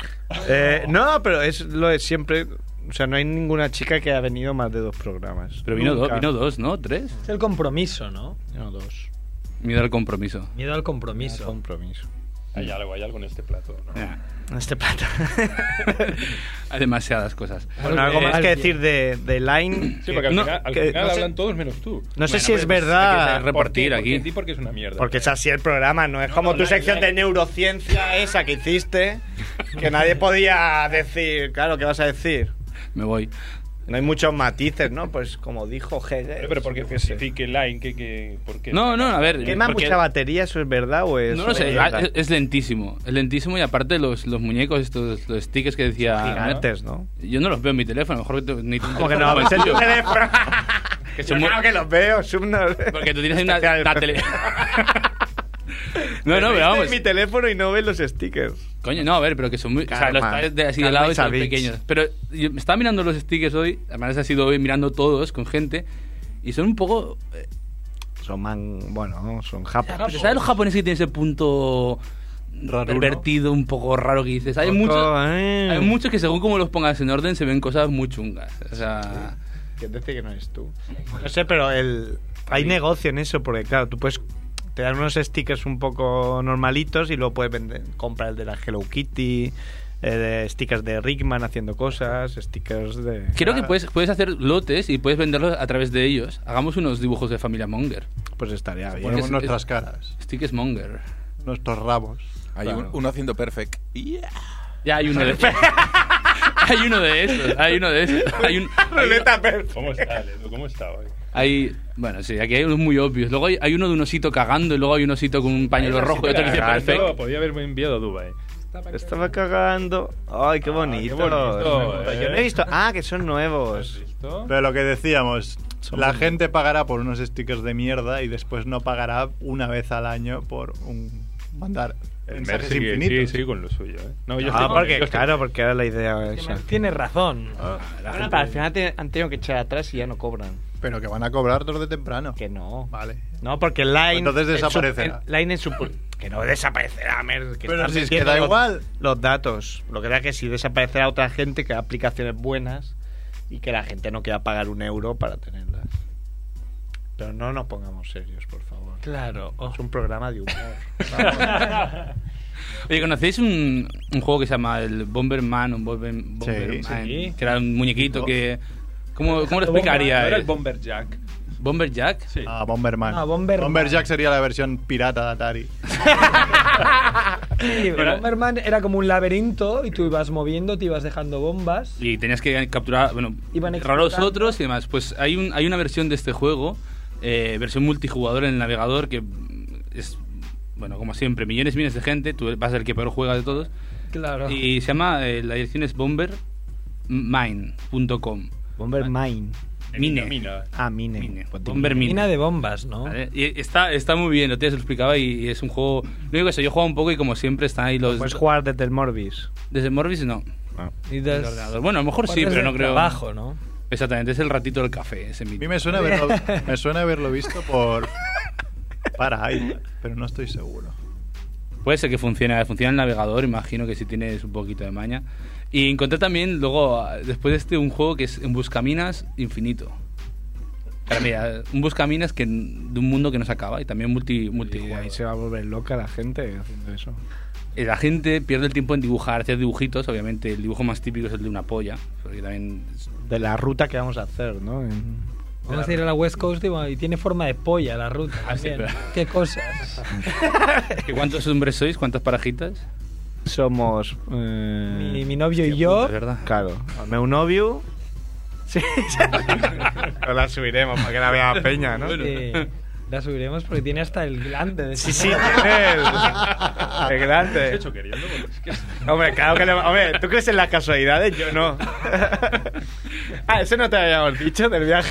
Eh, no, pero es lo de siempre. O sea, no hay ninguna chica que ha venido más de dos programas. Pero vino, do- Nunca. vino dos, ¿no? ¿Tres? Es el compromiso, ¿no? No, dos. Miedo al compromiso. Miedo al compromiso. Compromiso. Hay algo, hay algo en este plato, ¿no? Ya. Este plato. Hay demasiadas cosas. Bueno, algo más Eh, que decir de, de Line. Sí, porque al No, final, al que- final no sé- hablan todos menos tú. No sé Bueno, si es pues, verdad. hay que repartir ¿Por qué? aquí. Porque, porque es una mierda. Porque es así el programa, no es como no, tu Line, sección Line. de neurociencia esa que hiciste, que nadie podía decir. Claro, ¿qué vas a decir? Me voy. No hay muchos matices, ¿no? Pues como dijo Hegel. Pero porque yo qué sé. especifique line, que, que, ¿por qué? No, no, a ver. ¿Quema porque- mucha batería? ¿Eso es verdad o es.? No lo sé, es, es, es lentísimo. Es lentísimo y aparte los, los muñecos, estos los stickers que decía. gigantes, ¿no? Yo no los veo en mi teléfono, a lo mejor que te- ni tú- Como que no, ves en tu teléfono. Que Yo son muy- claro que los veo, subno. Porque tú tienes ahí una, Especial. una tele. No, no, pero Viste vamos. mi teléfono y no ves los stickers. Coño, no, a ver, pero que son muy. Calma, o sea, los traes de así de calma, lado y son Isabich. pequeños. Pero yo estaba mirando los stickers hoy, además ha sido hoy mirando todos con gente, y son un poco. eh, Son man. Bueno, son japoneses. ¿Sabes los japoneses que tienen ese punto Raro, pervertido, un poco raro que dices? Hay muchos. eh. Hay muchos que según como los pongas en orden se ven cosas muy chungas. O sea. Que decir que no eres tú. No sé, pero el hay negocio en eso, porque claro, tú puedes te dan unos stickers un poco normalitos y luego puedes vender, comprar el de la Hello Kitty, eh, de stickers de Rickman haciendo cosas, stickers de... Creo que puedes, puedes hacer lotes y puedes venderlos a través de ellos. Hagamos unos dibujos de familia Monger. Pues estaría bien. Ponemos Es- nuestras es- caras, Stickers Monger. nuestros rabos. Hay Claro. un- uno haciendo perfect. Yeah. Ya hay uno de hay uno de esos, hay uno de esos. Hay un, ¿Cómo está, Ledo? ¿Cómo está hoy? hay, bueno, sí, aquí hay unos muy obvios. Luego hay, hay uno de un osito cagando y luego hay un osito con un pañuelo rojo y otro que dice Cagando, perfect. Podía haberme enviado a Dubai. Estaba cagando. Ay, qué bonito. qué bonito, eh. Yo no he visto... Ah, que son ¿Has nuevos. visto? Pero lo que decíamos, Son la muy- gente pagará por unos stickers de mierda y después no pagará una vez al año por un mandar mensajes Sigue, infinitos. sigue con lo suyo, ¿eh? No, yo Ah, estoy- porque, yo estoy- claro, porque era la idea esa. Tienes razón. Bueno, pero al final te- han tenido que echar atrás y ya no cobran. Pero que van a cobrar tarde o temprano. Que no. Vale. No, porque Line... Entonces en su- desaparecerá. en- Line en su... Que no desaparecerá, mer, que Pero estás si es que metiendo da los- igual. Los datos. Lo que da que si desaparecerá otra gente que da aplicaciones buenas y que la gente no quiera pagar un euro para tenerlas. Pero no nos pongamos serios, por favor. Claro. Oh. Es un programa de humor. Oye, ¿conocéis un, un juego que se llama el Bomberman o Bomber, Bomberman? sí. Que era un muñequito Oh. que... ¿Cómo, cómo lo ¿No explicaría? era el él? Bomber Jack? ¿Bomber Jack? Sí. Ah, Bomberman. Ah, Bomberman. Jack sería la versión pirata de Atari. Sí, Pero- Bomberman era como un laberinto y tú ibas moviendo, te ibas dejando bombas. Y tenías que capturar, bueno, Iban a los explotando. otros y demás. Pues hay, un, hay una versión de este juego, eh, versión multijugador en el navegador, que es, bueno, como siempre, millones y millones de gente, tú vas a ser el que peor juega de todos. Claro. Y se llama, eh, la dirección es bomber mine punto com. Bomber Mine. Mine. Mina. Ah, Mine. Mine. Pues Bomber Mine. Mina de bombas, ¿no? ¿Vale? Y está, está muy bien, lo te lo explicaba y, y es un juego... Lo único que sé, yo he jugado un poco y como siempre están ahí los... Puedes jugar desde el Morbis. Desde Morvis no. Y El des- ordenador. Bueno, a lo mejor sí, Juegas pero no de creo... trabajo, ¿no? Exactamente, es el ratito del café, ese A mítico. mí me suena haberlo, me suena haberlo visto por para iPad, pero no estoy seguro. Puede ser que funcione, funciona el navegador, imagino que si tienes un poquito de maña. Y encontré también, luego, después de este, un juego que es un Buscaminas infinito. Pero mira, un Buscaminas que, de un mundo que no se acaba y también multi, Y multijugador. ahí se va a volver loca la gente haciendo eso. Y la gente pierde el tiempo en dibujar, hacer dibujitos. Obviamente, el dibujo más típico es el de una polla. Porque también es- De la ruta que vamos a hacer, ¿no? En- Vamos a ir a la West Coast y, bueno, y tiene forma de polla la ruta. Ah, sí, también. pero- Qué cosas. ¿Que ¿Cuántos hombres sois? ¿Cuántas parejitas? Somos... eh, Mi, mi novio y yo. Es verdad. Claro. El meu novio... Sí. No la subiremos para que la vea la peña, ¿no? eh, la subiremos porque tiene hasta el glande de Sí, sí, tiene el, el grande. Hecho queriendo, porque es que es- Hombre, claro que no. Hombre, ¿tú crees en las casualidades? Yo no. Ah, eso no te habíamos dicho del viaje.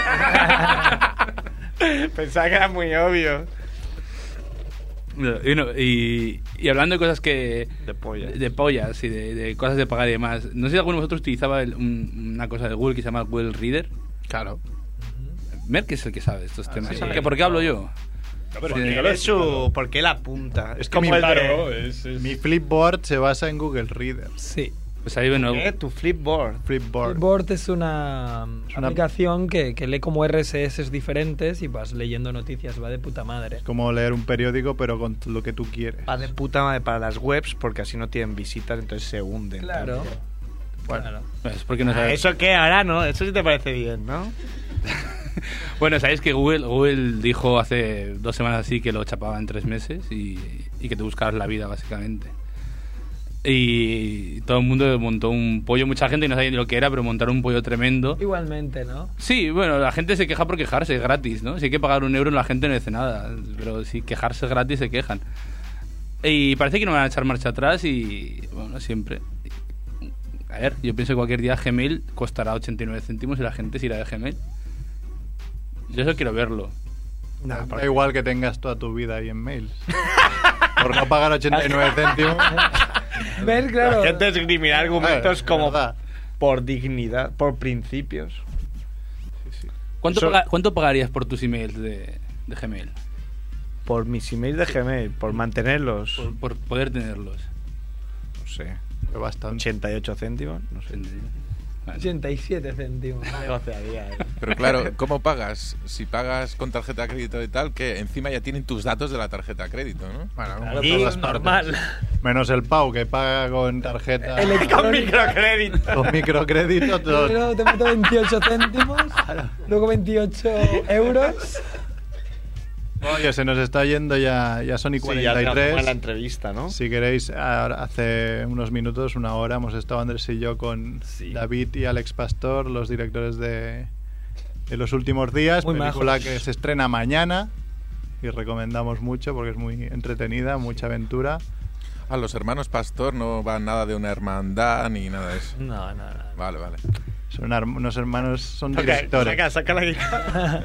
Pensaba que era muy obvio. Y, no, y, y hablando de cosas que... De polla. De pollas y de, de cosas de pagar y demás. No sé si alguno de vosotros utilizaba el- un- una cosa de Google que se llama Google Reader. Claro. Merck es el que sabe estos temas. sí. ¿Que ¿Por qué hablo yo? No, pero Sí, yo Porque lo he es su... Porque él apunta. Es como mi el Claro, de... es, es- Mi Flipboard se basa en Google Reader. Sí. Pues ahí, bueno... ¿Qué? Tu flipboard. Flipboard. Flipboard es una, Es una- aplicación que, que lee como R S S diferentes y vas leyendo noticias. Va de puta madre. Como leer un periódico, pero con lo que tú quieres. Va de puta madre para las webs porque así no tienen visitas, entonces se hunden. Claro. también. Bueno. Claro. Es porque no Ah, sabes. ¿Eso qué? Ahora no. Eso sí te parece bien, ¿no? Bueno, sabéis que Google, Google dijo hace dos semanas así que lo chapaba en tres meses y, y que te buscabas la vida, básicamente. Y todo el mundo montó un pollo, mucha gente no sabía ni lo que era, pero montaron un pollo tremendo. Igualmente, ¿no? Sí, bueno, la gente se queja por quejarse, es gratis, ¿no? Si hay que pagar un euro, la gente no dice nada, pero si quejarse es gratis, se quejan. Y parece que no van a echar marcha atrás y, bueno, siempre. A ver, yo pienso que cualquier día Gmail costará ochenta y nueve céntimos y la gente se irá de Gmail. Yo eso quiero verlo. Da igual que tengas toda tu vida ahí en mails. Por no pagar ochenta y nueve céntimos. Ver, claro. La gente esgrimir argumentos Eh, como verdad. por dignidad, por principios. ¿Cuánto, Eso- paga- ¿cuánto pagarías por tus emails de, de Gmail? Por mis emails de Gmail, por mantenerlos. Por, por poder tenerlos. No sé. Bastante. ochenta y ocho céntimos, no sé. ochenta y siete céntimos. Negociaría. eh. Pero claro, ¿cómo pagas? Si pagas con tarjeta de crédito y tal, que encima ya tienen tus datos de la tarjeta de crédito, ¿no? Bueno, como Claro, en y todas normal. partes. Menos el Pau, que paga con tarjeta. Con microcrédito. Con microcrédito. todo. Primero te meto veintiocho céntimos, luego veintiocho euros. Oye, se nos está yendo ya, ya son y Sí, ya cuarenta y tres. hacemos la entrevista, ¿no? Si queréis, ahora- hace unos minutos, una hora, hemos estado Andrés y yo con Sí. David y Alex Pastor, los directores de, de Los Últimos Días, Muy película majos. que se estrena mañana y recomendamos mucho porque es muy entretenida, mucha aventura. A los hermanos Pastor no van nada de una hermandad ni nada de eso. No, no, no. Vale, vale. Son ar- unos hermanos, son Saca, directores. saca, saca la guitarra.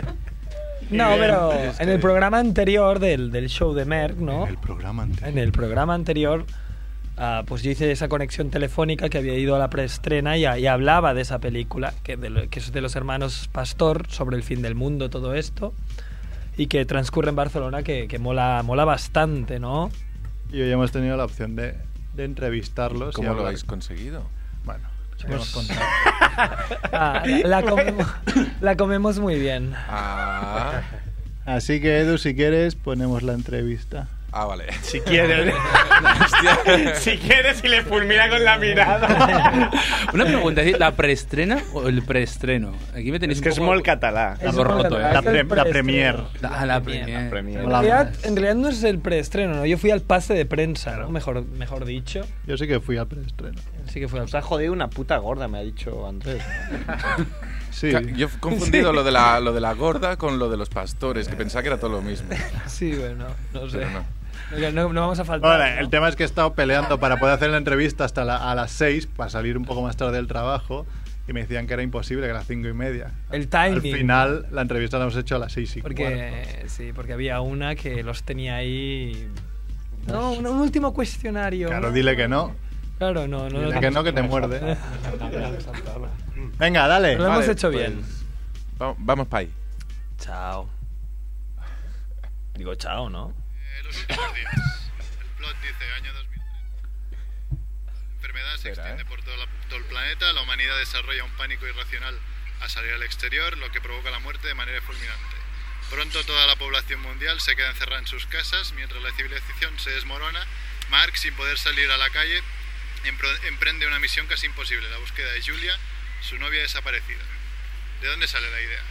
No, bien, pero este- en el programa anterior del, del show de Merck, ¿no? En el programa anterior. En el programa anterior, ah, pues yo hice esa conexión telefónica que había ido a la preestrena y, y hablaba de esa película, que, de lo- que es de los hermanos Pastor, sobre el fin del mundo, todo esto, y que transcurre en Barcelona, que, que mola, mola bastante, ¿no? Y hoy hemos tenido la opción de, de entrevistarlos. y ¿Cómo lo hablar. habéis conseguido? Bueno, Pues- hemos contado. Ah, la, la comemos, la comemos muy bien. Ah, Así que Edu, si quieres, ponemos la entrevista. ah vale. Si quieres. Si quieres y le fulmina con la mirada. Una pregunta, ¿sí? ¿la preestrena o el preestreno? Aquí me tenéis Es que un es poco... molt català. Es Algo muy roto, catalán, ¿eh? La, es el pre- la preestreno. premier. Ah, la Premier, premier. la premier. En Hola. realidad, en realidad no es el preestreno, ¿no? Yo fui al pase de prensa, ¿no? Mejor, mejor dicho. Yo sí que fui al preestreno. Así que fue al Nos ha jodido una puta gorda, me ha dicho Andrés. Sí. Ca- Yo he confundido lo, de la, lo de la gorda con lo de los pastores, que pensaba que era todo lo mismo. Sí, bueno, no sé. Pero no. No, no- no vamos a faltar. Bueno, ¿no? el tema es que he estado peleando para poder hacer la entrevista hasta la- a las seis, para salir un poco más tarde del trabajo, y me decían que era imposible, que a las cinco y media. El Al timing. final, la entrevista la hemos hecho a las seis y cuarto. Porque, sí, porque había una que los tenía ahí. No, un, un último cuestionario. Claro, ¿no? dile que no. Claro, no, no. Dile no- que no, que te muerde. Venga, dale. Lo hemos Vale, hecho pues, bien. va- vamos para ahí. Chao. Digo chao, ¿no? Los últimos días. El plot dice año dos mil treinta. La enfermedad se Espera, extiende ¿eh? por todo, la- todo el planeta, la humanidad desarrolla un pánico irracional a salir al exterior, lo que provoca la muerte de manera fulminante. Pronto toda la población mundial se queda encerrada en sus casas, mientras la civilización se desmorona. Mark, sin poder salir a la calle, empro- emprende una misión casi imposible, la búsqueda de Julia, su novia desaparecida. ¿De dónde sale la idea?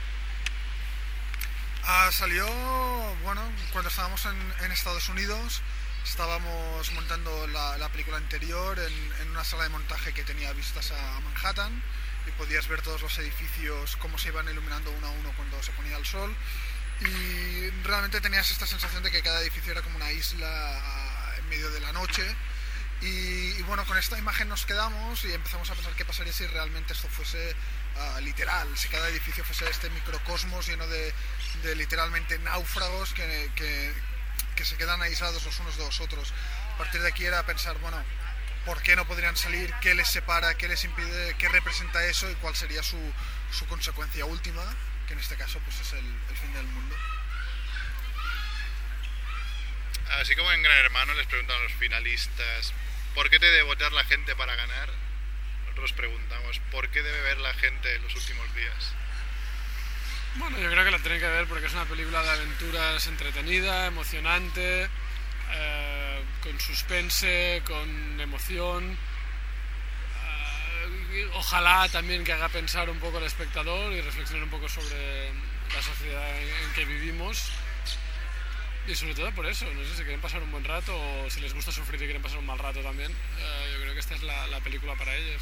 Ah, salió, bueno, cuando estábamos en, en Estados Unidos, estábamos montando la, la película anterior en, en una sala de montaje que tenía vistas a Manhattan y podías ver todos los edificios, cómo se iban iluminando uno a uno cuando se ponía el sol, y realmente tenías esta sensación de que cada edificio era como una isla ah, en medio de la noche. Y, y bueno, con esta imagen nos quedamos y empezamos a pensar qué pasaría si realmente esto fuese uh, literal, si cada edificio fuese este microcosmos lleno de, de literalmente náufragos que, que, que se quedan aislados los unos de los otros. A partir de aquí era pensar, bueno, ¿por qué no podrían salir? ¿Qué les separa? ¿Qué les impide? ¿Qué representa eso? ¿Y cuál sería su, su consecuencia última? Que en este caso pues es el, el fin del mundo. Así como en Gran Hermano les preguntan a los finalistas ¿por qué te debe votar la gente para ganar? Nosotros preguntamos ¿por qué debe ver la gente los últimos días? Bueno, yo creo que la tienen que ver porque es una película de aventuras entretenida, emocionante, eh, con suspense, con emoción. Eh, ojalá también que haga pensar un poco al espectador y reflexionar un poco sobre la sociedad en, en que vivimos. Y sobre todo por eso, no sé si quieren pasar un buen rato o si les gusta sufrir y quieren pasar un mal rato también. Eh, yo creo que esta es la, la película para ellos.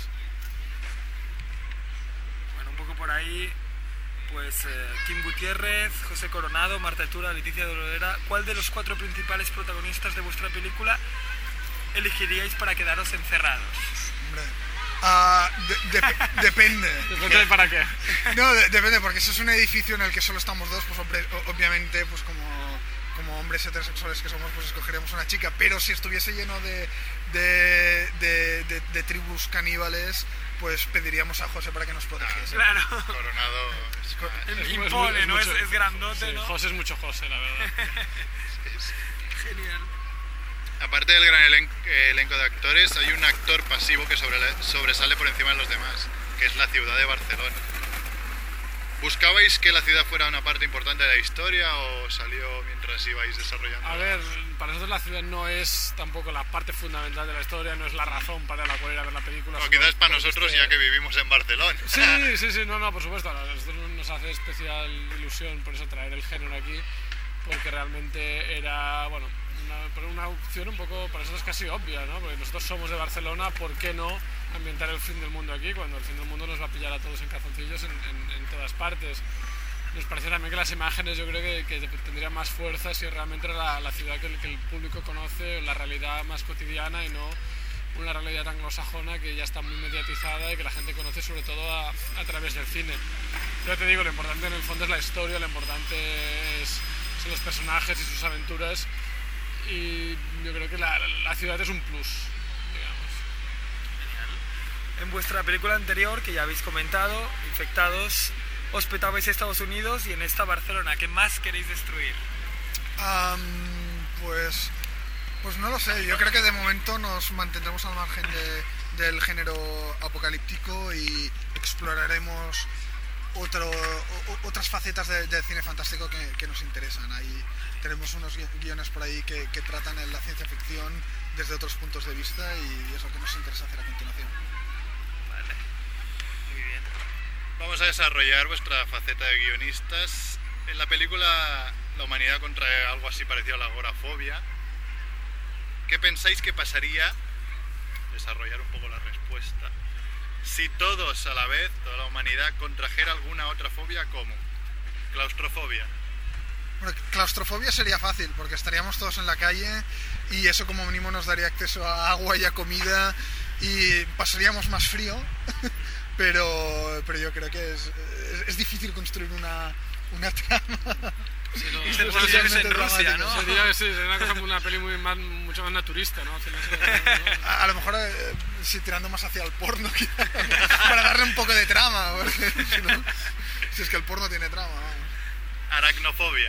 Bueno, un poco por ahí, pues eh, Kim Gutiérrez, José Coronado, Marta Tura, Leticia Dolorera. ¿Cuál de los cuatro principales protagonistas de vuestra película elegiríais para quedaros encerrados? Hombre, uh, de- de- depende. Depende de para qué. No, de- depende, porque si es un edificio en el que solo estamos dos, pues hombre, o- obviamente, pues como, como hombres heterosexuales que somos, pues escogeríamos una chica. Pero si estuviese lleno de, de, de, de, de tribus caníbales, pues pediríamos a José para que nos protegiese. Claro. Coronado Es- Impone, es ¿no? Es, mucho- es grandote, sí, ¿no? José es mucho José, la verdad. Genial. Aparte del gran elen- elenco de actores, hay un actor pasivo que sobre- sobresale por encima de los demás, que es la ciudad de Barcelona. ¿Buscabais que la ciudad fuera una parte importante de la historia o salió mientras ibais desarrollando? A ver, para nosotros la ciudad no es tampoco la parte fundamental de la historia, no es la razón para la cual ir a ver la película. O solo quizás para por nosotros este- ya que vivimos en Barcelona. Sí, sí, sí, no, no, por supuesto. A nosotros nos hace especial ilusión por eso traer el género aquí, porque realmente era, bueno, una, una opción un poco para nosotros casi obvia, ¿no? Porque nosotros somos de Barcelona, ¿por qué no ambientar el fin del mundo aquí cuando el fin del mundo nos va a pillar a todos en calzoncillos en, en, en todas partes? Nos pareció también que las imágenes yo creo que, que tendrían más fuerza si realmente era la, la ciudad que el, que el público conoce, la realidad más cotidiana y no una realidad anglosajona que ya está muy mediatizada y que la gente conoce sobre todo a, a través del cine. Pero te digo, lo importante en el fondo es la historia, lo importante es, son los personajes y sus aventuras y yo creo que la, la ciudad es un plus, digamos. En vuestra película anterior, que ya habéis comentado, Infectados, os petabais Estados Unidos y en esta Barcelona. ¿Qué más queréis destruir? Am, pues, pues no lo sé. Yo creo que de momento nos mantendremos al margen de, del género apocalíptico y exploraremos otro, o- otras facetas de- del cine fantástico que, que nos interesan. Ahí tenemos unos gui- guiones por ahí que, que tratan en la ciencia ficción desde otros puntos de vista y es lo que nos interesa hacer a continuación. Vale. Muy bien. Vamos a desarrollar vuestra faceta de guionistas. En la película la humanidad contrae algo así parecido a la agorafobia. ¿Qué pensáis que pasaría? Desarrollar un poco la respuesta. Si todos a la vez, toda la humanidad, contrajera alguna otra fobia como claustrofobia. Bueno, claustrofobia sería fácil porque estaríamos todos en la calle y eso como mínimo nos daría acceso a agua y a comida y pasaríamos más frío, pero, pero yo creo que es, es, es difícil construir una, una trama. Sí, no, Y no, se no, puede no, ser en no, Rusia, ¿no? Sería, sí, sería una, cosa, una peli muy más, mucho más naturista, ¿no? Hacer eso, ¿no? A, a lo mejor eh, sí, tirando más hacia el porno quizá, para darle un poco de trama, porque si, no, si es que el porno tiene trama. Vamos. Aracnofobia.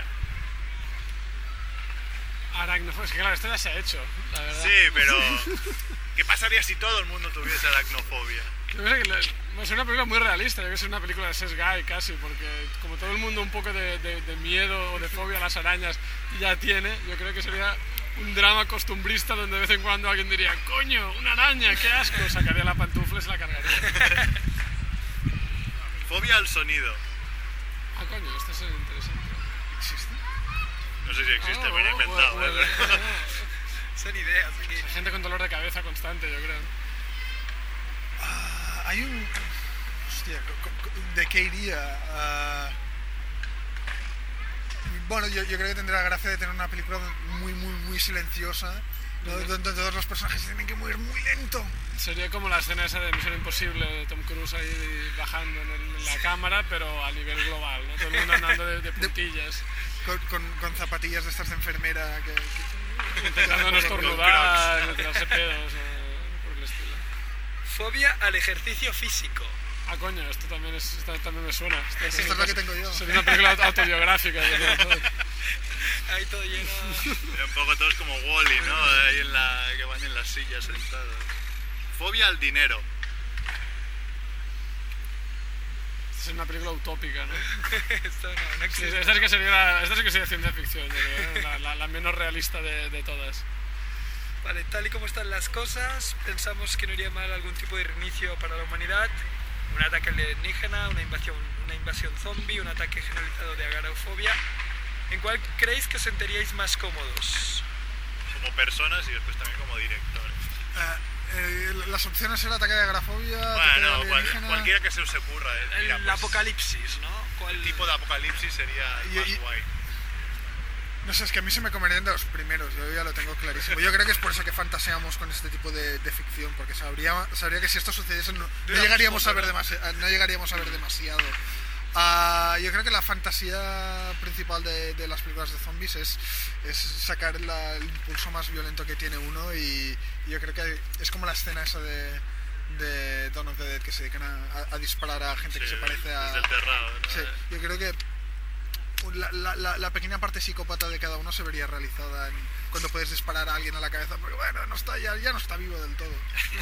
Aracnofobia, es que claro, esto ya se ha hecho, la verdad. Sí, pero ¿qué pasaría si todo el mundo tuviese aracnofobia? Yo creo que le- va a ser una película muy realista, yo creo que es una película de Sesgai casi, porque como todo el mundo un poco de, de, de miedo o de fobia a las arañas ya tiene, yo creo que sería un drama costumbrista donde de vez en cuando alguien diría, coño, una araña, qué asco, sacaría la pantufla y se la cargaría. Fobia al sonido. Ah, coño, esto es interesante. ¿Existe? No sé si existe, Ah, me lo he bueno, inventado. bueno, ¿eh? bueno, bueno. Son ideas aquí. Hay gente con dolor de cabeza constante, yo creo. Ah, hay un... Hostia, co- co- ¿de qué iría? Ah, bueno, yo, yo creo que tendrá la gracia de tener una película muy, muy, muy silenciosa, ¿no? Donde todos los personajes tienen que mover muy lento. Sería como la escena esa de Misión Imposible de Tom Cruise ahí bajando en, el- en la cámara, pero a nivel global, ¿no? Todo el mundo andando de, de puntillas, Con, con, con zapatillas de estas de enfermera que... que- intentando no estornudar, no tirarse pedos, o por el estilo. Fobia al ejercicio físico. Ah, coño, esto también, es, esto también me suena. Esto, Esto es lo que tengo yo. Sería una película autobiográfica. yo creo, todo. Ahí todo lleno. Un poco todos como Wall-E, ¿no? Ahí en la, que van en las sillas sentados. Fobia al dinero. Es una película utópica, ¿no? Esto no, no Sí, existe. esta, sí que sería, esta sí que sería ciencia ficción, yo creo, ¿eh? la, la, la menos realista de, de todas. Vale, tal y como están las cosas, pensamos que no iría mal algún tipo de reinicio para la humanidad. Un ataque alienígena, una invasión, una invasión zombie, un ataque generalizado de agorafobia. ¿En cuál creéis que os sentiríais más cómodos? Como personas y después también como directores. Ah, eh, las opciones eran ataque de agrafobia, ataque Bueno, de cual- alienígena... cualquiera que se os ocurra. eh. Mira, El pues, apocalipsis, ¿no? ¿Cuál el tipo de apocalipsis sería el Y- más y- guay. No sé, es que a mí se me comerían de los primeros, yo ya lo tengo clarísimo. Yo creo que es por eso que fantaseamos con este tipo de, de ficción, porque sabría, sabría que si esto sucediese no, no Digamos, llegaríamos a ver ¿no? demasi- no llegaríamos a ver demasiado. Ah, yo creo que la fantasía principal de, de las películas de zombies es, es sacar la- el impulso más violento que tiene uno y, y yo creo que es como la escena esa de, de Dawn of the Dead que se dedican a, a- a disparar a gente que Sí, se parece a... desde el terrado, ¿no? Sí, yo creo que la, la, la, la pequeña parte psicópata de cada uno se vería realizada en, cuando puedes disparar a alguien a la cabeza, porque bueno, no está, ya, ya no está vivo del todo.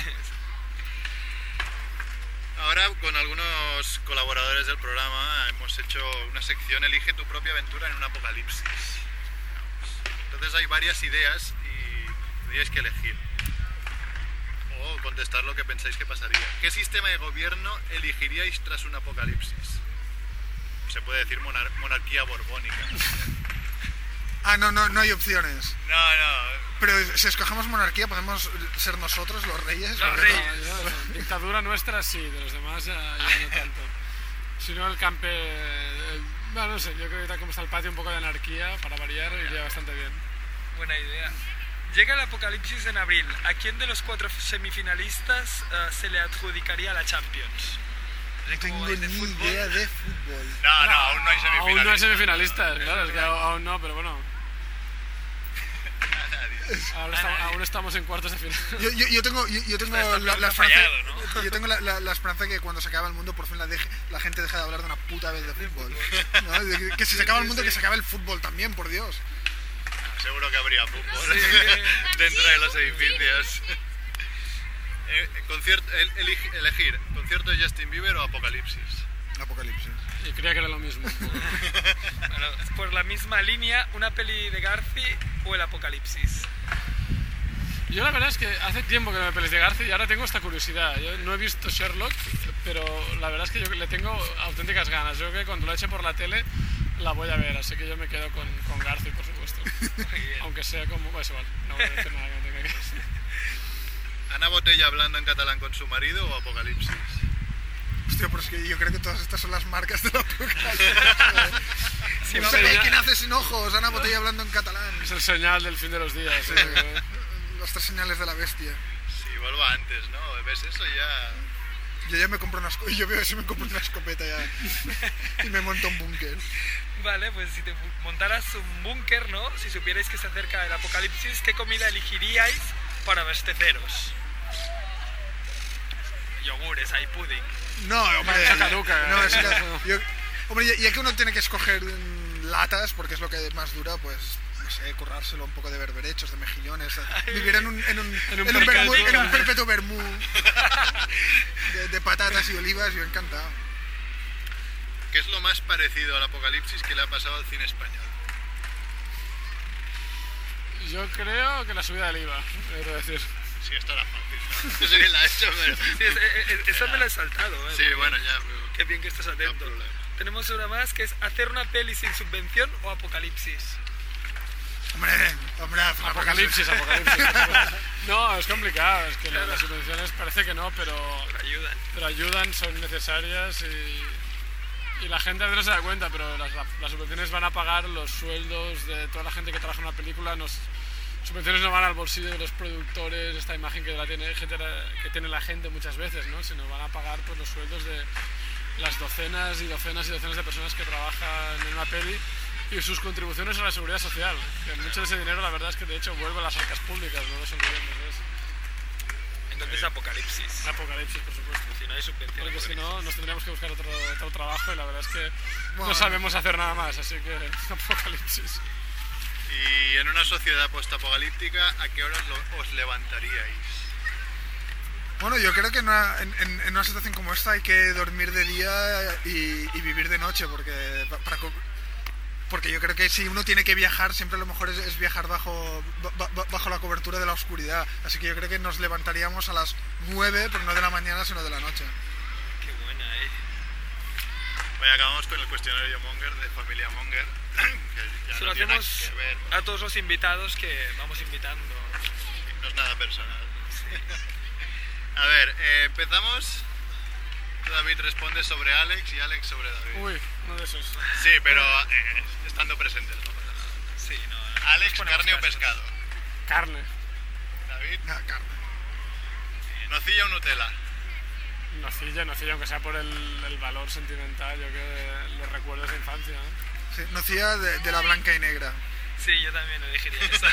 Ahora, con algunos colaboradores del programa, hemos hecho una sección Elige tu propia aventura en un apocalipsis. Entonces hay varias ideas y tendríais que elegir. O contestar lo que pensáis que pasaría. ¿Qué sistema de gobierno elegiríais tras un apocalipsis? Se puede decir monar- monarquía borbónica. Ah, no, no, no hay opciones. No, no. Pero si escogemos monarquía, ¿podemos ser nosotros los reyes? Los reyes. No, ya, dictadura nuestra sí, de los demás ya, ya no tanto. Si no, el campe... El, bueno, no sé, yo creo que tal como está el patio, un poco de anarquía, para variar, iría bastante bien. Buena idea. Llega el apocalipsis en abril. ¿A quién de los cuatro semifinalistas uh, se le adjudicaría la Champions? No tengo ni idea de fútbol. No, no, aún no hay semifinalistas. Aún no hay semifinalistas, claro, es que aún no, pero bueno. Ahora estamos, aún estamos en cuartos de final. Yo, yo, yo tengo, yo, yo tengo Está- está la, la fallado, esperanza, ¿no? yo tengo la, la, la esperanza que cuando se acaba el mundo por fin la, deje, la gente deja de hablar de una puta vez de fútbol. ¿No? De que, que si se acaba el mundo, que se acabe el fútbol también, por Dios. Seguro que habría fútbol dentro de los edificios. Eh, concierto, el, elige- elegir, ¿concierto de Justin Bieber o Apocalipsis? Apocalipsis. Y creía que era lo mismo. Bueno, por la misma línea, una peli de Garci o el apocalipsis. Yo la verdad es que hace tiempo que no me pelis de Garci y ahora tengo esta curiosidad. Yo no he visto Sherlock, pero la verdad es que yo le tengo auténticas ganas. Yo creo que cuando la eche por la tele la voy a ver, así que yo me quedo con, con Garci, por supuesto. Aunque sea como... Pues igual, no voy a decir nada que no tenga que decir. ¿Ana Botella hablando en catalán con su marido o Apocalipsis? Hostia, pero es que yo creo que todas estas son las marcas de la apocalipsis. Sí, Un no, bebé ya- que nace sin ojos, Ana Botella hablando en catalán. Es el señal del fin de los días. Sí. ¿eh? Las tres señales de la bestia. Sí, vuelvo antes, ¿no? ¿Ves eso ya? Yo ya me compro una escopeta, yo veo si me compro una escopeta ya y me monto un búnker. Vale, pues si te montaras un búnker, ¿no? Si supierais que se acerca el apocalipsis, ¿qué comida elegiríais para abasteceros? Yogures, hay pudding. No, hombre. Chacaruca, No, ¿eh? es que, yo, hombre, ya, ya que uno tiene que escoger mm, latas, porque es lo que más dura, pues, no sé, currárselo un poco de berberechos, de mejillones. Vivir en un, en un, En un en un, perpetuo. vermú- en un perpetuo vermú de, de patatas y olivas, yo encantado. ¿Qué es lo más parecido al Apocalipsis que le ha pasado al cine español? Yo creo que la subida del I V A, quiero decir. Sí, esto era fácil, ¿no? Sí, la he hecho, pero... Sí, es- es- es- esa me la he saltado, ¿eh? Sí, bueno, ya, pero... Qué bien que estás atento. No problema. Tenemos una más que es hacer una peli sin subvención o apocalipsis. Hombre, hombre, Apocalipsis, apocalipsis. No, es complicado, es que Claro. las subvenciones parece que no, pero, Pero ayudan. pero ayudan, son necesarias y, y la gente a veces no se da cuenta, pero las, las subvenciones van a pagar los sueldos de toda la gente que trabaja en una película. Nos, subvenciones no van al bolsillo de los productores, esta imagen que, la tiene, gente, que tiene la gente muchas veces, ¿no? Sino van a pagar pues, los sueldos de las docenas y docenas y docenas de personas que trabajan en una peli y sus contribuciones a la seguridad social. Que mucho de ese dinero, la verdad es que de hecho vuelve a las arcas públicas, no los olvidemos. ¿Ves? Entonces apocalipsis. Apocalipsis, por supuesto. Si no hay subvención. Porque si no, nos tendríamos que buscar otro, otro trabajo y la verdad es que Bueno. no sabemos hacer nada más, así que apocalipsis. Y en una sociedad postapocalíptica, ¿a qué horas lo- os levantaríais? Bueno, yo creo que en una, en, en- en una situación como esta hay que dormir de día y, y vivir de noche, porque pa- para co- porque yo creo que si uno tiene que viajar, siempre lo mejor es, es viajar bajo, ba- ba- bajo la cobertura de la oscuridad. Así que yo creo que nos levantaríamos a las nueve, pero no de la mañana, sino de la noche. Qué buena, eh. Bueno, acabamos con el cuestionario Monger de Familia Monger. Que ya Se no lo tiene nada hacemos que ver, a todos los invitados que vamos invitando. no es nada personal. A ver, eh, empezamos. David responde sobre Alex y Alex sobre David. Uy, uno de esos. Sí, pero eh, estando presentes, no pasa nada. Sí, no. Alex, nos ponemos carne o casos. pescado. Carne. David, Ah, carne. nocilla o Nutella. Nocilla, nocilla, aunque sea por el, el valor sentimental, yo que los recuerdos de infancia. ¿no? Sí, nocilla de, de la blanca y negra. Sí, yo también elegiría esa.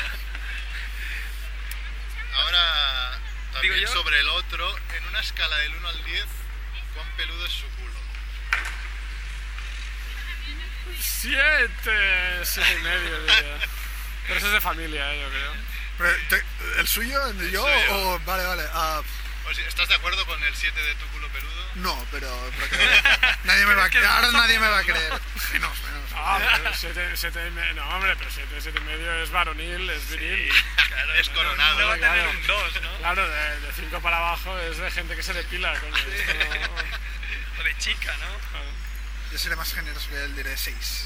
Ahora, también ¿Digo yo? sobre el otro, en una escala del uno al diez, ¿cuán peludo es su culo? Siete, siete y medio, diría. Pero eso es de familia, ¿eh? Yo creo. Pero, te- ¿El suyo? ¿El yo? suyo. O, vale, vale. ah, Pues, ¿estás de acuerdo con el siete de tu culo peludo? no, pero... pero que- nadie me va a creer. Ahora nadie me va a creer. Menos, menos. Ah, pero siete, siete y medio. No, hombre, pero siete, siete y medio es varonil, es viril. Claro, Es no- coronado. No va a tener Claro. un dos, ¿no? Claro, de, de cinco para abajo es de gente que se depila, coño. Esto no- O de chica, ¿no? Yo seré más generoso que él, diré seis.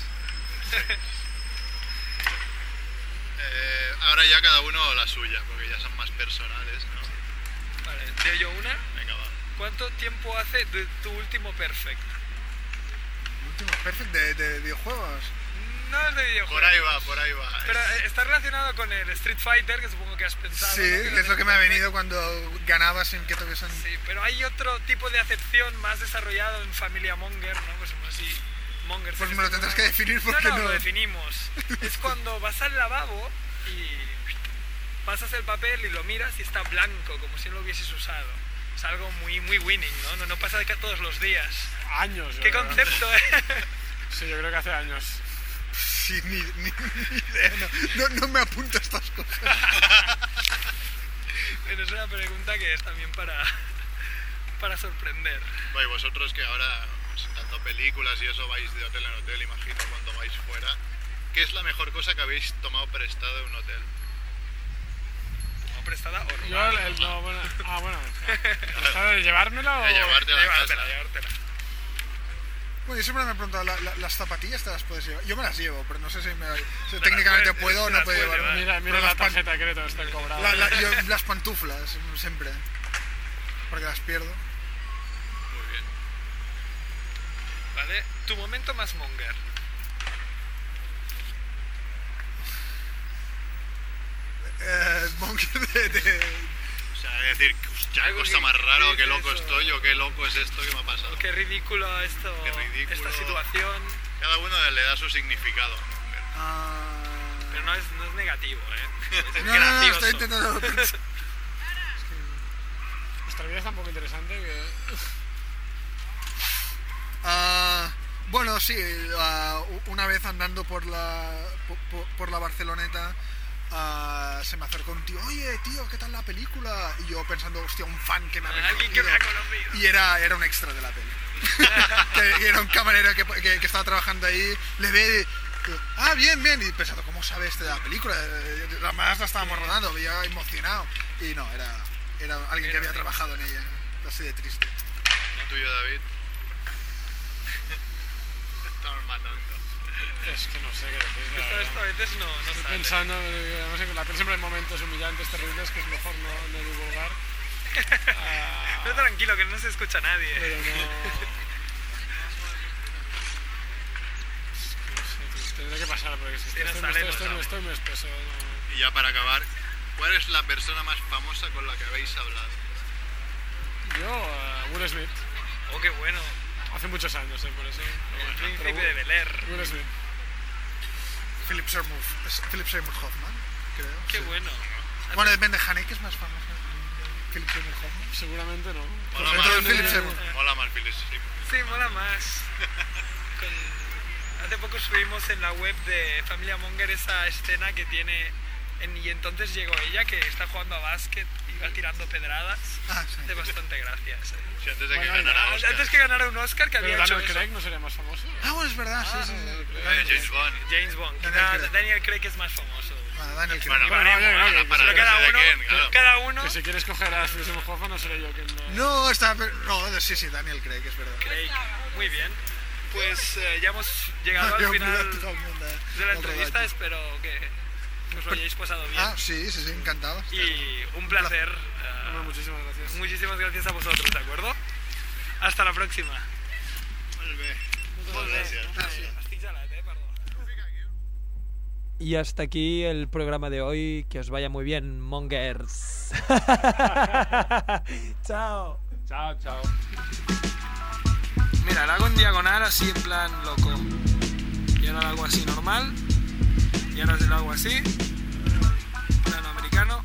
Eh, ahora ya cada uno la suya, porque ya son más personales, ¿no? Vale, ¿leo yo una? Venga, va. ¿Cuánto tiempo hace de tu último perfect? Último, perfect de, de videojuegos. No es de videojuegos. Por ahí va, por ahí va. Pero Es- eh, está relacionado con el Street Fighter, que supongo que has pensado. Sí, ¿no? que es lo que me ha venido cuando ganaba sin que tuviesen... Sí, pero hay otro tipo de acepción más desarrollado en familia Monger, ¿no? Pues así, Monger. Pues se me lo dice, tendrás ¿no? que definir porque no. No, no... lo definimos. Es cuando vas al lavabo y pasas el papel y lo miras y está blanco, como si no lo hubieses usado. Es algo muy, muy winning, ¿no? No, no pasa de que todos los días. Años, yo ¿Qué creo. concepto, eh? Sí, yo creo que hace años. Sí, ni, ni, ni idea, no, no, no me apunto a estas cosas. Pero es una pregunta que es también para, para sorprender. Bueno, y vosotros que ahora, pues, tanto películas y eso, vais de hotel en hotel, imagino, cuando vais fuera, ¿qué es la mejor cosa que habéis tomado prestado de un hotel? ¿Tomado prestada o Yo robada? el, el- no, bueno, ah, bueno. ¿Está de llevármela o...? De llevártela a Llevártela, casa. llevártela. Bueno, yo siempre me he preguntado, ¿la, la- ¿las zapatillas te las puedes llevar? Yo me las llevo, pero no sé si, me, si técnicamente puedes- puedo o te no las puedo puedes llevar. llevar. Mira, mira Pero la las pan- tarjeta de crédito, está cobrada. La- la- yo- las pantuflas, siempre. Porque las pierdo. Muy bien. ¿Vale? Tu momento más Monger. Eh, Monger de... de- O sea, es decir, hostia, qué Algo cosa que- más rara, o que qué loco eso- estoy, o qué loco es esto que me ha pasado. Qué ridículo esto, Qué ridículo. esta situación. Cada uno le da su significado. ah, Pero no es, no es negativo, ¿eh? Es no, no, no, gracioso. estoy intentando pensar. Nuestra vida es tan poco interesante que... Ah, bueno, sí, ah, una vez andando por la, por, por la Barceloneta, ah, se me acercó un tío, oye, tío, ¿qué tal la película? Y yo pensando, hostia, un fan que me ha Alguien que me ha reconocido. conocido. Y era, era un extra de la peli. que era un camarero que, que, que estaba trabajando ahí, le ve, y, ah, bien, bien, y pensando, ¿cómo sabe este de la película? Además la estábamos rodando, veía emocionado. Y no, era, era alguien que había trabajado en ella, así de triste. ¿No tuyo, David? Estamos matando. Es que no sé qué decir. la Esto, verdad. esto a veces no, no Estoy sale. pensando, eh, además en la peli siempre hay momentos humillantes, terribles, que es mejor no, no divulgar. Ah, Pero tranquilo, que no se escucha a nadie. pero no... No sé, tío, tendré que pasar porque si Sí, estoy, no estoy, sale, estoy, no estoy, sale. estoy muy espeso. no. Y ya para acabar, ¿cuál es la persona más famosa con la que habéis hablado? Yo, uh, Will Smith, Oh, qué bueno. hace muchos años, eh, por eso. El Pero príncipe bueno, de Bel Air. Will Smith. Philip Seymour, es Philip Seymour Hoffman, creo. Qué sí. bueno. Bueno, depende de Haneke, es más famoso. Philip Seymour Hoffman. Seguramente no. Mola Pues más, entonces Philip Seymour. mola más Philip Seymour. Sí, mola más. Con- Hace poco subimos en la web de Familia Monger esa escena que tiene... En... Y entonces llegó ella, que está jugando a básquet y va tirando pedradas. Ah, sí. Hace bastante gracia. Sí. Sí, antes de que Bueno, ganara ya, Oscar. Antes que ganara un Oscar, que Pero había hecho Daniel eso. Craig no sería más famoso. Ah, bueno, es verdad, sí, sí. sí. Eh, James Bond. James Bond. Daniel Quizá Craig. Daniel Craig es más famoso. Bueno, Daniel Craig. Bueno, Bueno, vale, oye, bueno, oye, para Pero que cada se de uno, quién, claro. cada uno... Que si quieres coger a Philip Hoffman no seré yo quien no... No, está... No, sí, sí, Daniel Craig, es verdad. Craig. Muy bien. Pues eh, ya hemos llegado Me al he final olvidado totalmente de la del entrevista. rodaje. Espero que os lo hayáis pasado bien. Ah, sí, sí, sí, encantado. Y un placer. eh, Bueno, muchísimas gracias. muchísimas gracias a vosotros, ¿de acuerdo? Hasta la próxima. Molt bé. Molt bé. Gràcies. Estic gelat, eh? Perdó. Y hasta aquí el programa de hoy. Que os vaya muy bien, Mongers. Chao. Chao, chao. Mira, lo hago en diagonal así en plan loco. Y ahora lo hago así normal. Y ahora lo hago así. Plano americano.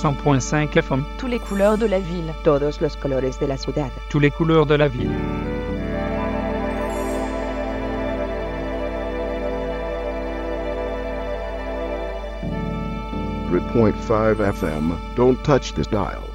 cent point cinq F M. Tous les couleurs de la ville. Todos los colores de la ciudad. Tous les couleurs de la ville. one hundred point five F M. Don't touch this dial.